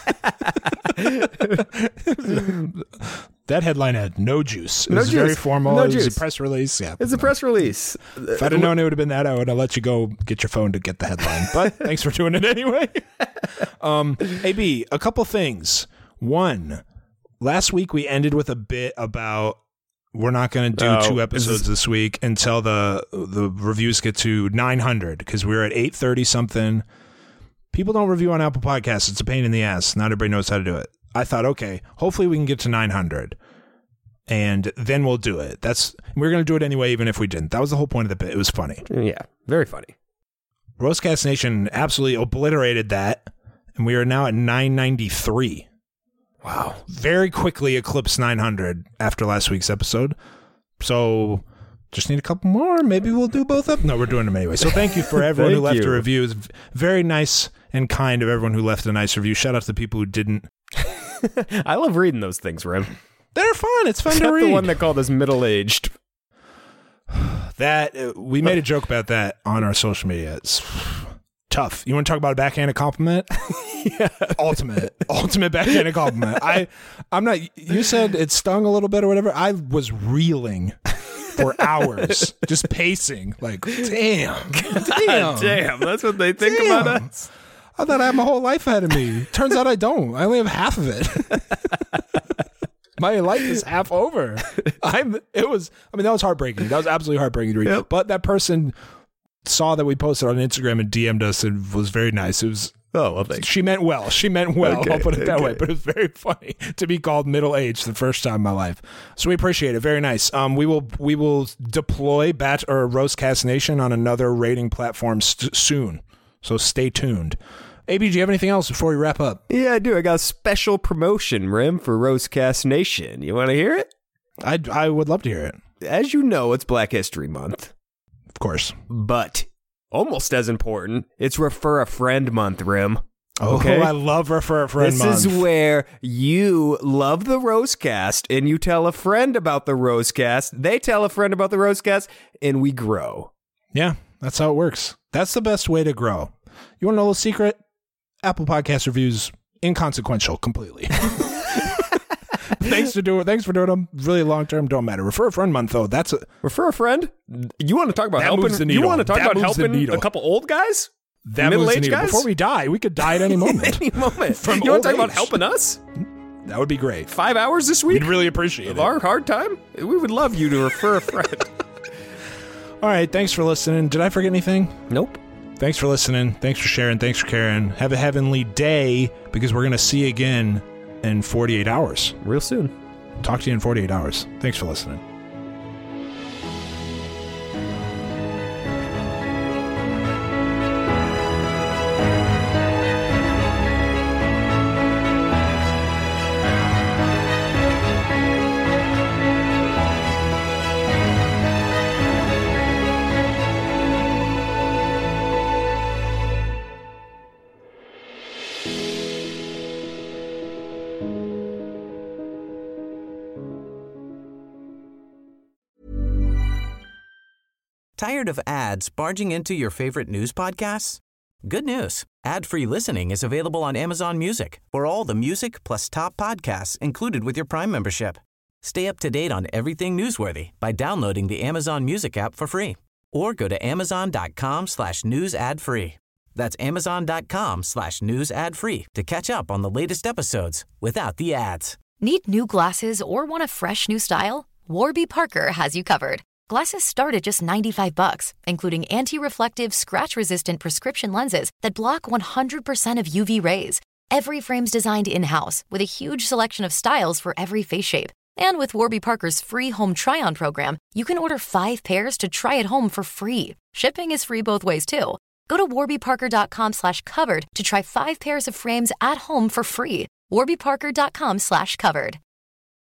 That headline had no juice. It no was juice. very formal. No it juice. was a press release. Yeah, it's a press release. If I'd have known it would have been that, I would have let you go get your phone to get the headline. But thanks for doing it anyway. um, A B, a couple things. One, last week we ended with a bit about we're not going to do oh, two episodes this-, this week until the the reviews get to nine hundred because we were at eight thirty something. People don't review on Apple Podcasts. It's a pain in the ass. Not everybody knows how to do it. I thought, okay, hopefully we can get to nine hundred, and then we'll do it. That's we're going to do it anyway, even if we didn't. That was the whole point of the bit. It was funny. Yeah, very funny. Roastcast Nation absolutely obliterated that, and we are now at nine ninety-three. Wow. Very quickly eclipsed nine hundred after last week's episode. So just need a couple more. Maybe we'll do both up. No, we're doing them anyway. So thank you for everyone who left you. a review. It was very nice and kind of everyone who left a nice review. Shout out to the people who didn't. I love reading those things, Rim. They're fun. It's fun Except to read. The one that called us middle-aged. That uh, we made a joke about that on our social media. It's tough. You want to talk about a backhanded compliment? Yeah. Ultimate, ultimate backhanded compliment. I, I'm not. You said it stung a little bit or whatever. I was reeling for hours, just pacing. Like, damn, damn, damn. That's what they think damn. about us. I thought I had my whole life ahead of me. Turns out I don't. I only have half of it. My life is half over. I'm. It was. I mean, that was heartbreaking. That was absolutely heartbreaking to read. Yep. But that person saw that we posted on Instagram and D M'd us and was very nice. It was. Oh, well, thanks. She meant well. She meant well. Okay, I'll put it that okay. way. But it was very funny to be called middle-aged the first time in my life. So we appreciate it. Very nice. Um, we will we will deploy Bat or Roastcast Nation on another rating platform st- soon. So stay tuned. A B, do you have anything else before we wrap up? Yeah, I do. I got a special promotion, Rim, for Roastcast Nation. You want to hear it? I I would love to hear it. As you know, it's Black History Month. Of course. But almost as important, it's Refer a Friend Month, Rim. Oh, okay? I love Refer a Friend this Month. This is where you love the Roastcast and you tell a friend about the Roastcast. They tell a friend about the Roastcast, and we grow. Yeah, that's how it works. That's the best way to grow. You want to know a little secret? Apple Podcast reviews, inconsequential completely. Thanks for doing. Thanks for doing them. Really long term, don't matter. Refer a Friend Month though. That's a Refer a friend. You want to talk about that helping? moves the needle. You want to talk that about helping a couple old guys? That middle aged guys. Before we die, we could die at any moment. Any moment. From you want to talk age. about helping us? That would be great. Five hours this week. We'd really appreciate of it. Our hard time. We would love you to refer a friend. All right. Thanks for listening. Did I forget anything? Nope. Thanks for listening. Thanks for sharing. Thanks for caring. Have a heavenly day because we're going to see you again in forty-eight hours. Real soon. Talk to you in forty-eight hours. Thanks for listening. Tired of ads barging into your favorite news podcasts? Good news. Ad-free listening is available on Amazon Music for all the music plus top podcasts included with your Prime membership. Stay up to date on everything newsworthy by downloading the Amazon Music app for free or go to amazon.com slash news ad free. That's amazon.com slash news ad free to catch up on the latest episodes without the ads. Need new glasses or want a fresh new style? Warby Parker has you covered. Glasses start at just ninety-five bucks, including anti-reflective, scratch-resistant prescription lenses that block one hundred percent of U V rays. Every frame's designed in-house with a huge selection of styles for every face shape. And with Warby Parker's free home try-on program, you can order five pairs to try at home for free. Shipping is free both ways, too. Go to warbyparker.com slash covered to try five pairs of frames at home for free. warbyparker.com slash covered.